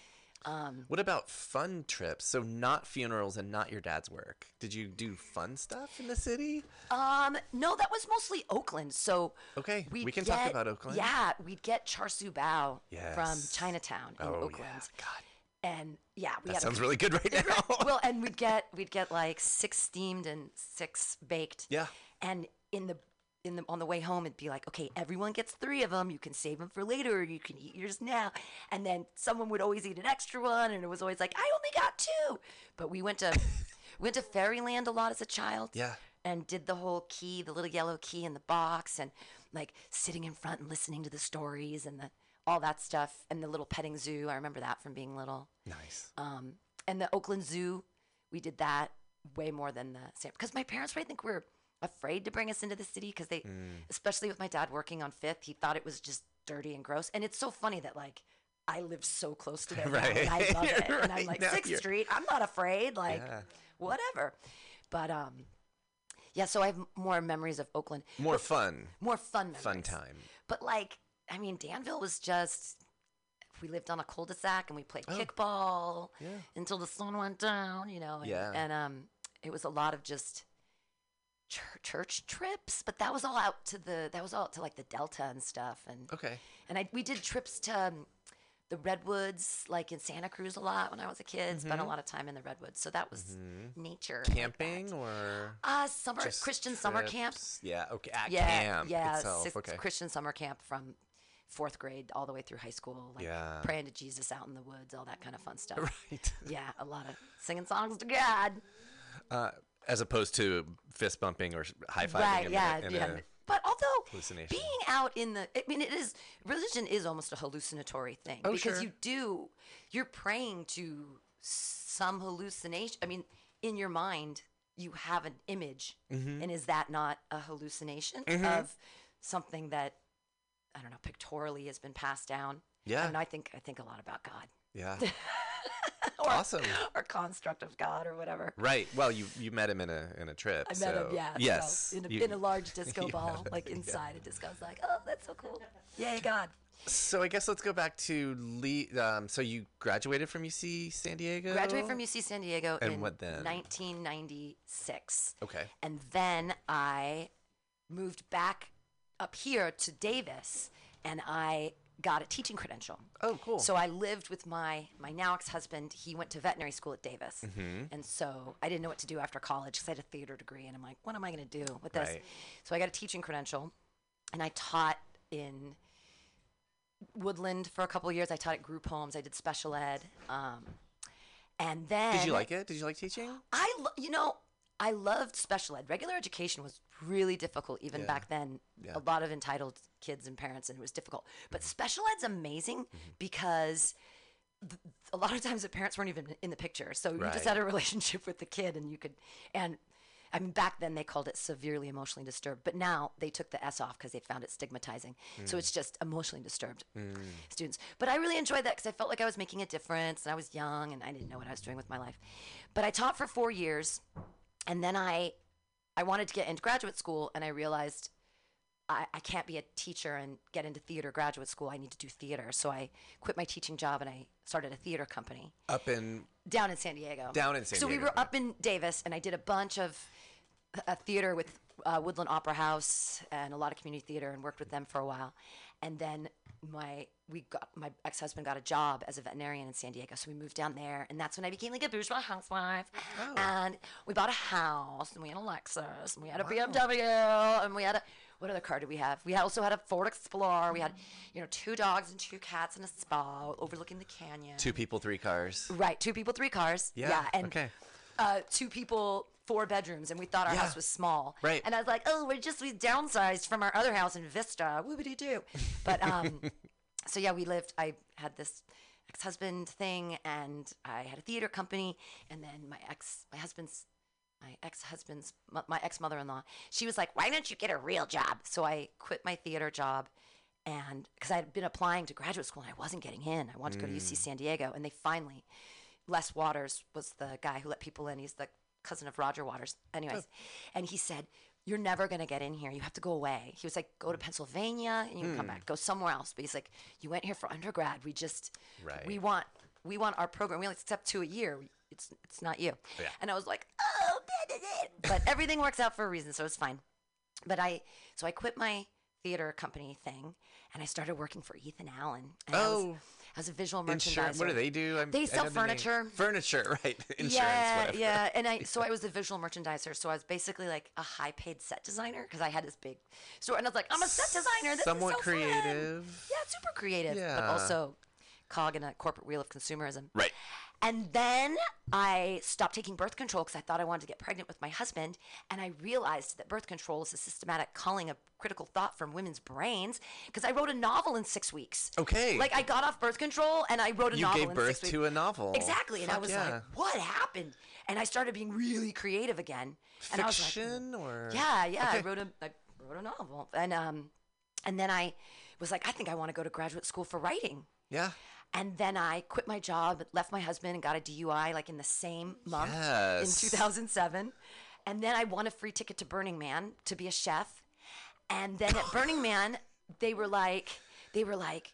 Um, What about fun trips? So not funerals and not your dad's work. Did you do fun stuff in the city? Um, no, that was mostly Oakland. So Okay, we'd we can talk get- about Oakland. Yeah, we'd get char siu bao from Yes. Chinatown in Oh, Oakland, yeah. God, and yeah, we that had sounds a, really good right now. well, and we'd get we'd get like six steamed and six baked. Yeah. And in the in the on the way home, it'd be like, okay, everyone gets three of them. You can save them for later, or you can eat yours now. And then someone would always eat an extra one, and it was always like, I only got two. But we went to we went to Fairyland a lot as a child. Yeah. And did the whole key, the little yellow key in the box, and like sitting in front and listening to the stories and the all that stuff, and the little petting zoo. I remember that from being little. Nice. Um, and the Oakland Zoo, we did that way more than the San. Because my parents, I think, were afraid to bring us into the city because they, Mm. especially with my dad working on Fifth, he thought it was just dirty and gross. And it's so funny that like I live so close to there now, Right. and I love it. And I'm Right, like now Sixth you're- Street. I'm not afraid. Like Yeah. whatever. But um, yeah. So I have more memories of Oakland, More fun. more fun memories. Fun time. But like, I mean, Danville was just. We lived on a cul-de-sac and we played Oh. kickball Yeah. until the sun went down, you know. And, Yeah. and um, it was a lot of just chur- church trips, but that was all out to the that was all out to like the Delta and stuff. And Okay. and I we did trips to um, the Redwoods, like in Santa Cruz, a lot when I was a kid. Spent a lot of time in the Redwoods, so that was nature. like Camping that. or Uh, summer just Christian summer camp. trips? Yeah. Okay. At Yeah, camp yeah, itself. sixth Okay. Christian summer camp from fourth grade all the way through high school, like Yeah. praying to Jesus out in the woods, all that kind of fun stuff. Right. Yeah, a lot of singing songs to God. Uh, as opposed to fist bumping or high fiving. Right, in yeah, a, in yeah. A, But although hallucination. being out in the, I mean, it is, religion is almost a hallucinatory thing Oh, because sure. you do, you're praying to some hallucination. I mean, in your mind, you have an image. Mm-hmm. And is that not a hallucination of something that, I don't know, pictorially has been passed down? Yeah. And I think, I think a lot about God. Yeah. Or, Awesome. Or construct of God or whatever. Right. Well, you you met him in a in a trip. I met him, so- yeah. Yes. so in, a, you- in a large disco Yeah, ball, like yeah. inside a disco. I was like, oh, that's so cool. Yay, God. So I guess let's go back to Lee. Um, so you graduated from U C San Diego. Graduated from U C San Diego And in what then? nineteen ninety-six. Okay. And then I moved back up here to Davis, and I got a teaching credential. Oh, cool. So I lived with my my now ex-husband. He went to veterinary school at Davis, Mm-hmm. and so I didn't know what to do after college because I had a theater degree, and I'm like, what am I going to do with this? Right. So I got a teaching credential, and I taught in Woodland for a couple of years. I taught at group homes. I did special ed, um, and then Did you like it? Did you like teaching? I, lo- you know, I loved special ed. Regular education was really difficult even Yeah. back then. Yeah. A lot of entitled kids and parents, and it was difficult. But special ed's amazing Mm-hmm. because th- a lot of times the parents weren't even in the picture. So you Right. just had a relationship with the kid, and you could, and I mean, back then they called it severely emotionally disturbed, but now they took the S off because they found it stigmatizing. Mm. So it's just emotionally disturbed students. But I really enjoyed that because I felt like I was making a difference, and I was young, and I didn't know what I was doing with my life. But I taught for four years, and then I, I wanted to get into graduate school, and I realized I, I can't be a teacher and get into theater graduate school. I need to do theater. So I quit my teaching job, and I started a theater company Up in down in San Diego. Down in San so we Diego, were okay. up in Davis, and I did a bunch of a theater with uh, Woodland Opera House and a lot of community theater, and worked with them for a while. And then my we got my ex-husband got a job as a veterinarian in San Diego, so we moved down there, and that's when I became like a bourgeois housewife. Oh. And we bought a house, and we had a Lexus, and we had a B M W, and we had a what other car did we have? We had- also had a Ford Explorer. We had, you know, two dogs and two cats and a spa overlooking the canyon. Two people, three cars. Right, two people, three cars. Yeah, and okay. uh, two people, four bedrooms, and we thought our Yeah. house was small. Right. And I was like, oh, we're just we downsized from our other house in Vista. Whoopity doo. But um, so yeah, we lived. I had this ex-husband thing, and I had a theater company, and then my ex, my husband's. My ex-husband's, m- my ex-mother-in-law, she was like, why don't you get a real job? So I quit my theater job, and because I had been applying to graduate school and I wasn't getting in. I wanted to go to U C San Diego, and they finally, Les Waters was the guy who let people in. He's the cousin of Roger Waters. Anyways, and he said, you're never going to get in here. You have to go away. He was like, go to Pennsylvania and you can come back. Go somewhere else. But he's like, you went here for undergrad. We just, Right. we want, we want our program. We only accept two a year. It's, it's not you. Yeah. And I was like, oh, da, da, da. But everything works out for a reason, so it's fine. But I, so I quit my theater company thing, and I started working for Ethan Allen. And I was, Oh. I was a visual merchandiser. Insurance. What do they do? I'm, They I sell know the name. furniture. Furniture, right? Insurance. Yeah, whatever. yeah. And I, so I was a visual merchandiser. So I was basically like a high-paid set designer because I had this big store, and I was like, I'm a set designer. This Somewhat is so fun. creative. Yeah, super creative, but Yeah. also cog in a corporate wheel of consumerism. Right. And then I stopped taking birth control because I thought I wanted to get pregnant with my husband. And I realized that birth control is a systematic culling of critical thought from women's brains because I wrote a novel in six weeks. Okay. Like I got off birth control and I wrote a You novel gave in birth six weeks. to a novel. Exactly. And I Fuck was yeah. like, what happened? And I started being really creative again. And I was like, Fiction or? yeah, yeah. I Okay. wrote a I wrote a novel. And um and then I was like, I think I want to go to graduate school for writing. Yeah. And then I quit my job, left my husband, and got a D U I like in the same month Yes. in two thousand seven. And then I won a free ticket to Burning Man to be a chef. And then at Burning Man, they were like, they were like,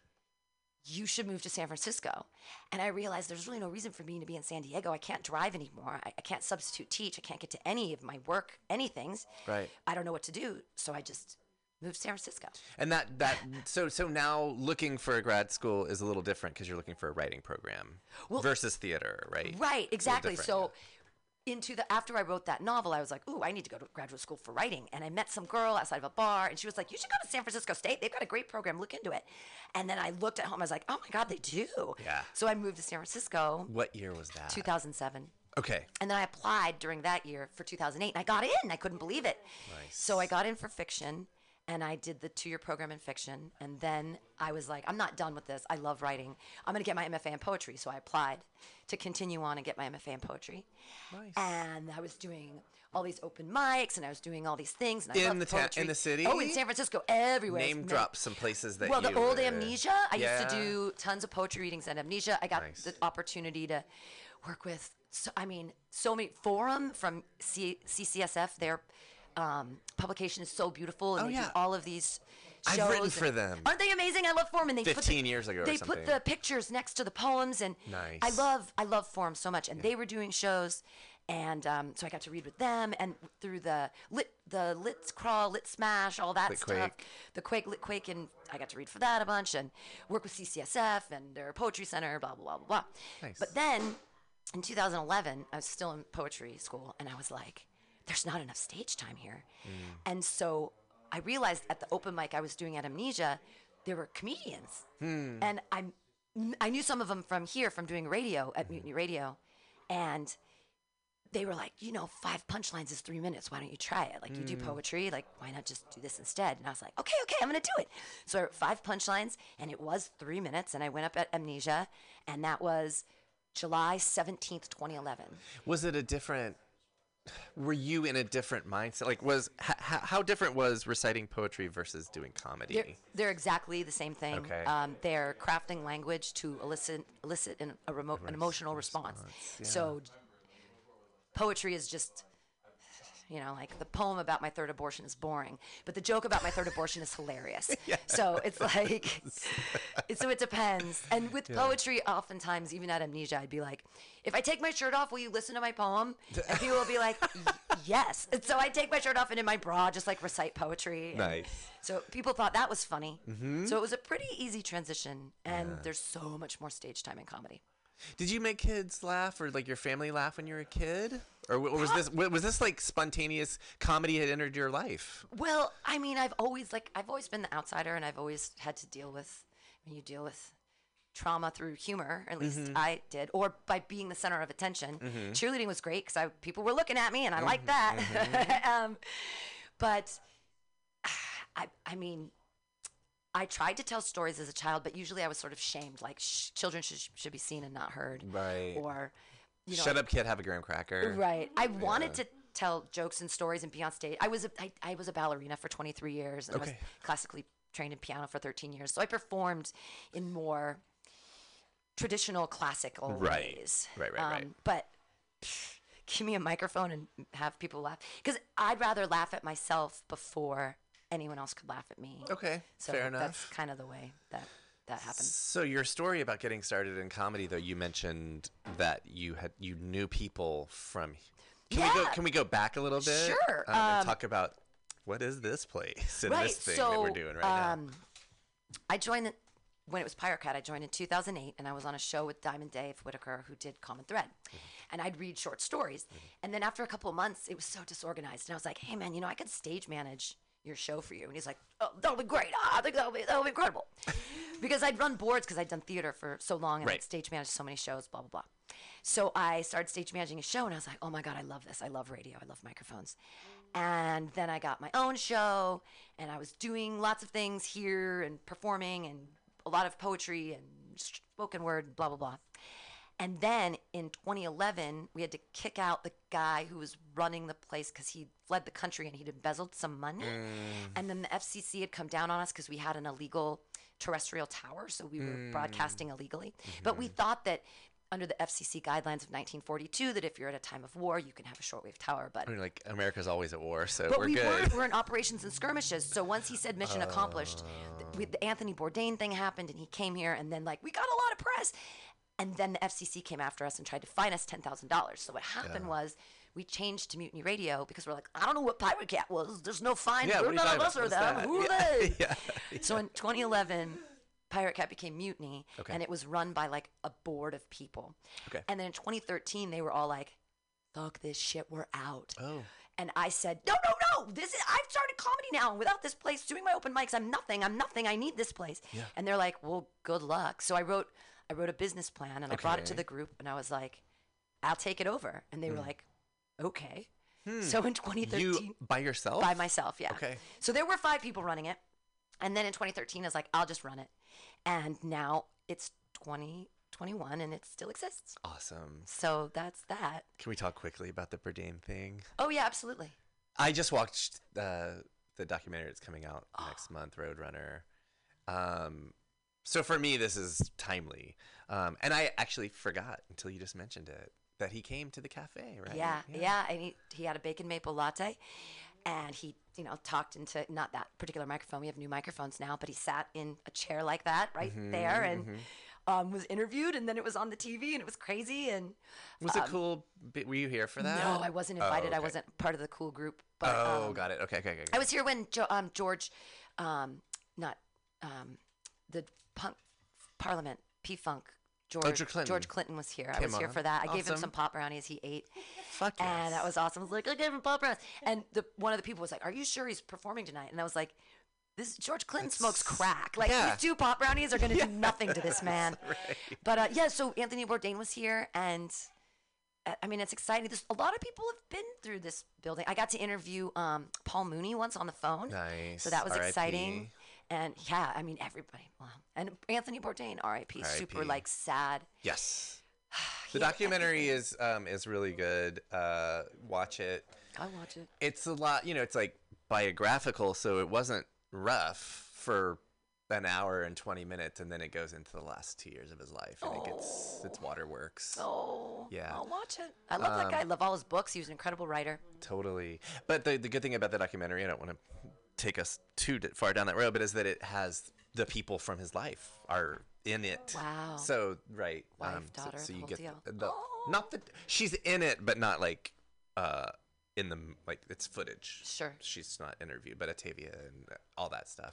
you should move to San Francisco. And I realized there's really no reason for me to be in San Diego. I can't drive anymore. I, I can't substitute teach. I can't get to any of my work, anything's. Right. I don't know what to do. So I just moved to San Francisco. And that that so so now looking for a grad school is a little different because you're looking for a writing program Well- versus theater, right? Right, exactly. different, So into the after I wrote that novel, I was like, ooh, I need to go to graduate school for writing. And I met some girl outside of a bar, and she was like, you should go to San Francisco State. They've got a great program. Look into it. And then I looked at home. I was like, oh my God, they do. Yeah. So I moved to San Francisco, What year was that? two thousand seven. Okay. And then I applied during that year for two thousand eight, and I got in. I couldn't believe it. Nice. So I got in for fiction, and I did the two-year program in fiction. And then I was like, I'm not done with this. I love writing. I'm going to get my M F A in poetry. So I applied to continue on and get my M F A in poetry. Nice. And I was doing all these open mics, and I was doing all these things. And I In loved the ta- poetry. in the city? Oh, in San Francisco, everywhere. Name It's drop some places that well, you the old were- Amnesia. I used Yeah. to do tons of poetry readings at Amnesia. I got Nice. the opportunity to work with, so, I mean, so many. Forum from C- CCSF, their um, publication is so beautiful, and Oh, they yeah. do all of these shows. I've written and- for them. Aren't they amazing? I love Forum, and they put fifteen the, years ago or They something. put the pictures next to the poems, and Nice. I love I love Forum so much. And they were doing shows, and um, so I got to read with them, and through the lit the Lit Crawl, Lit Smash, all that Lit stuff. Quake. The Quake, Lit Quake, and I got to read for that a bunch, and work with C C S F and their poetry center, blah blah blah blah blah. Nice. But then in two thousand eleven, I was still in poetry school, and I was like, "There's not enough stage time here," and so I realized at the open mic I was doing at Amnesia, there were comedians, and I I knew some of them from here from doing radio at Mutiny Radio, and they were like, you know, five punchlines is three minutes. Why don't you try it? Like, you do poetry. Like, why not just do this instead? And I was like, okay, okay, I'm going to do it. So I wrote five punchlines, and it was three minutes. And I went up at Amnesia, and that was July seventeenth, twenty eleven. Was it a different? Were you in a different mindset? Like, was h- h- how different was reciting poetry versus doing comedy? They're, they're exactly the same thing. Okay. Um, they're crafting language to elicit elicit an, a remote, an emotional response. So poetry is just You know, like the poem about my third abortion is boring, but the joke about my third abortion is hilarious. So it's like, it, so it depends. And with poetry, oftentimes, even at Amnesia, I'd be like, if I take my shirt off, will you listen to my poem? And people will be like, "Y- yes. And so I take my shirt off and in my bra, just like recite poetry. And Nice. So people thought that was funny. So it was a pretty easy transition. And there's so much more stage time in comedy. Did you make kids laugh or like your family laugh when you were a kid? Or w- was this w- was this like spontaneous comedy had entered your life? Well, I mean, I've always like I've always been the outsider, and I've always had to deal with. I mean, you deal with trauma through humor, or at least I did, or by being the center of attention. Cheerleading was great because I people were looking at me, and I liked that. um, but I, I mean, I tried to tell stories as a child, but usually I was sort of shamed, like sh- children should should be seen and not heard, Right. or you know, Shut up, kid. Have a graham cracker. right. I wanted to tell jokes and stories and be on stage. I was a, I, I was a ballerina for twenty-three years, and I was Okay. classically trained in piano for thirteen years. So I performed in more traditional classical Right. ways. Right, right, right. But pff, give me a microphone and have people laugh, because I'd rather laugh at myself before anyone else could laugh at me. Okay. So fair that's enough. kind of the way that that happened. So your story about getting started in comedy, though, you mentioned that you had you knew people from. Can we go? Yeah. Can we go back a little bit? Sure, Um, and um, talk about what is this place and right. this thing so that we're doing right um, I joined it- when it was Pirate Cat. I joined in two thousand eight, and I was on a show with Diamond Dave Whitaker, who did Common Thread, and I'd read short stories. And then after a couple of months, it was so disorganized, and I was like, "Hey, man, you know, I could stage manage your show for you." And he's like, "Oh, that'll be great. Ah, I think that'll be that'll be incredible," because I'd run boards because I'd done theater for so long, and Right. I'd stage managed so many shows, blah blah blah. So I started stage managing a show, and I was like, "Oh my god, I love this! I love radio. I love microphones." And then I got my own show, and I was doing lots of things here and performing and a lot of poetry and spoken word, blah blah blah. And then in twenty eleven, we had to kick out the guy who was running the place because he fled the country and he'd embezzled some money. And then the F C C had come down on us because we had an illegal terrestrial tower, so we were broadcasting illegally. But we thought that under the F C C guidelines of nineteen forty-two, that if you're at a time of war, you can have a shortwave tower. But now? I mean, like America's always at war, so but we're we good. weren't. We're in operations and skirmishes. So once he said mission accomplished, th- we, the Anthony Bourdain thing happened, and he came here, and then like we got a lot of press, and then the F C C came after us and tried to fine us ten thousand dollars. So what happened was we changed to Mutiny Radio because we're like, I don't know what Pirate Cat was. There's no fine. Yeah, what We're are you none of talking us about? are What's them. that? Who are Yeah, they? yeah, So in twenty eleven. Pirate Cat became Mutiny, Okay. and it was run by like a board of people. Okay. And then in twenty thirteen, they were all like, "Fuck this shit, we're out." Oh. And I said, "No, no, no! This is I've started comedy now, and without this place, doing my open mics, I'm nothing. I'm nothing. I need this place." Yeah. And they're like, "Well, good luck." So I wrote, I wrote a business plan, and I brought it to Okay. the group, and I was like, "I'll take it over." And they were like, "Okay." So in twenty thirteen, You by yourself? by myself, yeah. Okay. So there were five people running it. And then in twenty thirteen, I was like, I'll just run it. And now it's twenty twenty-one and it still exists. Awesome. So that's that. Can we talk quickly about the Bourdain thing? Oh, yeah, absolutely. I just watched uh, the documentary that's coming out next month, Roadrunner. Um, so for me, this is timely. Um, and I actually forgot until you just mentioned it that he came to the cafe, right? Yeah, yeah. And he, he had a bacon maple latte. And he, you know, talked into not that particular microphone. We have new microphones now, but he sat in a chair like that right Mm-hmm, there and um, was interviewed. And then it was on the T V, and it was crazy. And Was it cool? B- Were you here for that? no, I wasn't Oh, invited. I okay. wasn't part of the cool group. But Oh, um, got it. Okay, okay, okay. I was here when jo- um, George, um, not um, the punk Parliament P Funk. George, George Clinton. George Clinton was here. I Came was here on. for that. I gave him Awesome. some pop brownies. He ate, Fuck yes. and that was awesome. I was like, I gave him pop brownies. And the one of the people was like, "Are you sure he's performing tonight?" And I was like, "This George Clinton smokes crack. Like yeah. these two pop brownies are going to do nothing to this man." right. But uh, yeah, so Anthony Bourdain was here, and uh, I mean, it's exciting. There's, a lot of people have been through this building. I got to interview um, Paul Mooney once on the phone. Nice. So that was R I P. exciting. And yeah, I mean, everybody. Wow. And Anthony Bourdain, R I P, super R I P. like sad. Yes. The He had documentary is um, is really good. Uh, watch it. I watch it. It's a lot, you know, it's like biographical, so it wasn't rough for an hour and twenty minutes, and then it goes into the last two years of his life, and it gets it's Waterworks. Oh, Yeah. I'll watch it. I love that guy. I love all his books. He was an incredible writer. Totally. But the the good thing about the documentary, I don't want to take us too d- far down that road, but is that it has the people from his life are in it. Wow. So right. Wife, so- daughter, So, the you whole get deal. the, the Oh. not that she's in it, but not like uh in the like it's footage. Sure. She's not interviewed, but Atavia and all that stuff.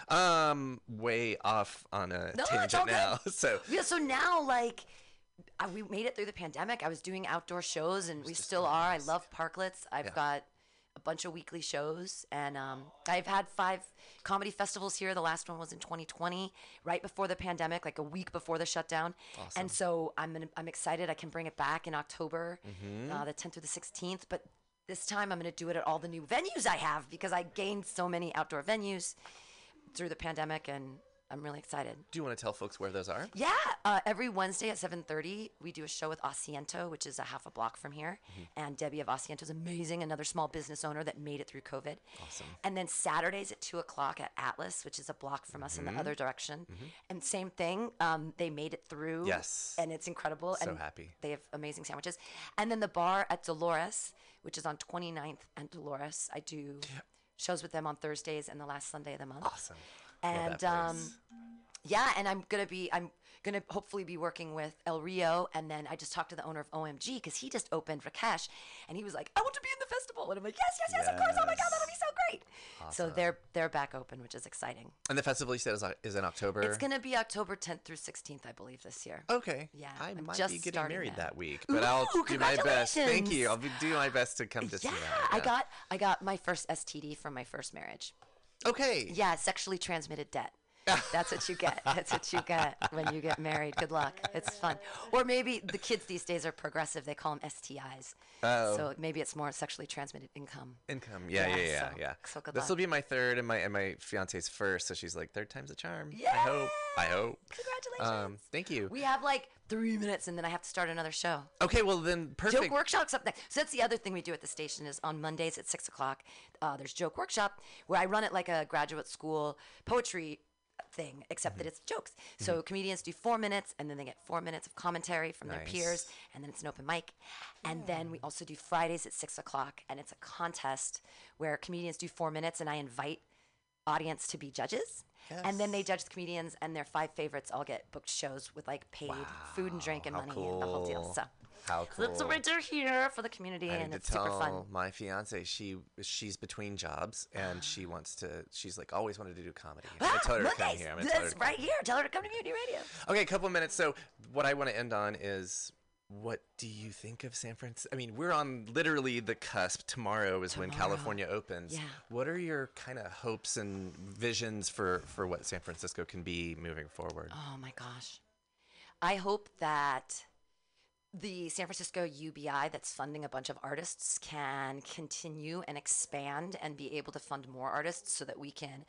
Um, way off on a No, it's all tangent now. So Yeah, so now, like, uh, we made it through the pandemic. I was doing outdoor shows, and we still are. I love parklets. I've Yeah. got a bunch of weekly shows, and um, I've had five comedy festivals here. The last one was in twenty twenty, right before the pandemic, like a week before the shutdown. And so I'm gonna, I'm excited. I can bring it back in October, uh, the tenth through the sixteenth. But this time I'm going to do it at all the new venues I have because I gained so many outdoor venues through the pandemic, and I'm really excited. do you want to tell folks where those are? Yeah, uh, every Wednesday at seven thirty, we do a show with Asiento, which is a half a block from here. And Debbie of Asiento is amazing, another small business owner that made it through COVID. Awesome. And then Saturdays at two o'clock at Atlas, which is a block from us in the other direction. And same thing, um, they made it through. Yes. And it's incredible. So and happy. They have amazing sandwiches. And then the bar at Dolores, which is on twenty-ninth and Dolores, I do shows with them on Thursdays and the last Sunday of the month. Awesome. Love And that um, place. yeah, and I'm gonna be I'm gonna hopefully be working with El Rio, and then I just talked to the owner of O M G because he just opened Rakesh, and he was like, I want to be in the festival, and I'm like, yes, yes, yes, of course, oh my god, that'll be so great. So they're they're back open, which is exciting. And the festival you said is, is in October. It's gonna be October tenth through sixteenth, I believe, this year. Okay. Yeah, I I'm might just be getting starting married now. that week, but I'll Ooh, do my best. Thank congratulations. you. I'll be, do my best to come to see Yeah, that. I got I got my first S T D from my first marriage. Okay. Yeah, sexually transmitted debt. That's what you get. That's what you get when you get married. Good luck. It's fun. Or maybe the kids these days are progressive. They call them S T Is. Oh. So maybe it's more sexually transmitted income. Income. Yeah, yeah, Yeah, yeah, so- yeah. so good This will luck. be my third and my and my fiance's first, so she's like third time's a charm. Yeah. I hope. I hope. Congratulations. Um, thank you. We have like three minutes, and then I have to start another show. Okay, well then perfect. Joke workshop's up next. So that's the other thing we do at the station is on Mondays at six o'clock. Uh, there's joke workshop where I run it like a graduate school poetry thing, except Mm-hmm. that it's jokes. So comedians do four minutes, and then they get four minutes of commentary from their Nice. peers, and then it's an open mic. And then we also do Fridays at six o'clock, and it's a contest where comedians do four minutes, and I invite audience to be judges. And then they judge the comedians, and their five favorites all get booked shows with like paid food and drink and How money and the whole deal. cool. So How so that's cool. what we do here for the community, I and need it's to super tell fun. my fiance she she's between jobs and she wants to. She's like always wanted to do comedy. I'm gonna Ah, tell her to come Mondays. here. I'm gonna tell her That's to come right here. Tell her to come to Mutiny Radio. Okay, a couple of minutes. So, what I want to end on is what do you think of San Francisco? I mean, we're on literally the cusp. Tomorrow is when Tomorrow. California opens. Yeah. What are your kind of hopes and visions for, for what San Francisco can be moving forward? Oh my gosh. I hope that the San Francisco U B I that's funding a bunch of artists can continue and expand and be able to fund more artists so that we can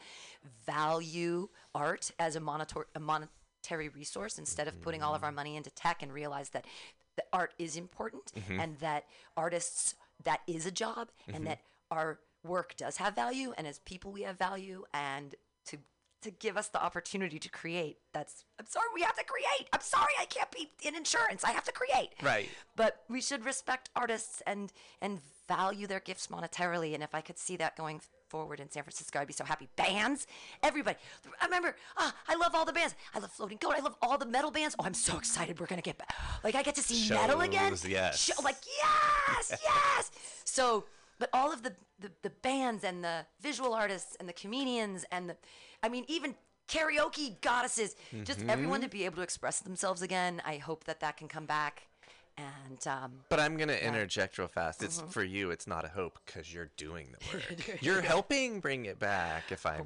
value art as a, monitor- a monetary resource instead of putting all of our money into tech, and realize that the art is important and that artists, that is a job, and that our work does have value, and as people we have value, and to to give us the opportunity to create. That's, I'm sorry, we have to create. I'm sorry, I can't be in insurance. I have to create. Right. But we should respect artists and and value their gifts monetarily. And if I could see that going forward in San Francisco, I'd be so happy. Bands, everybody. I remember, ah, I love all the bands. I love Floating Goat. I love all the metal bands. Oh, I'm so excited. We're gonna get back. Like I get to see metal again. Shows, yes. Show, like yes, yes. So, but all of the, the the bands and the visual artists and the comedians and the, I mean, even karaoke goddesses, just everyone to be able to express themselves again. I hope that that can come back. And um, But I'm going to interject real fast. It's for you, it's not a hope because you're doing the work. You're helping bring it back, if I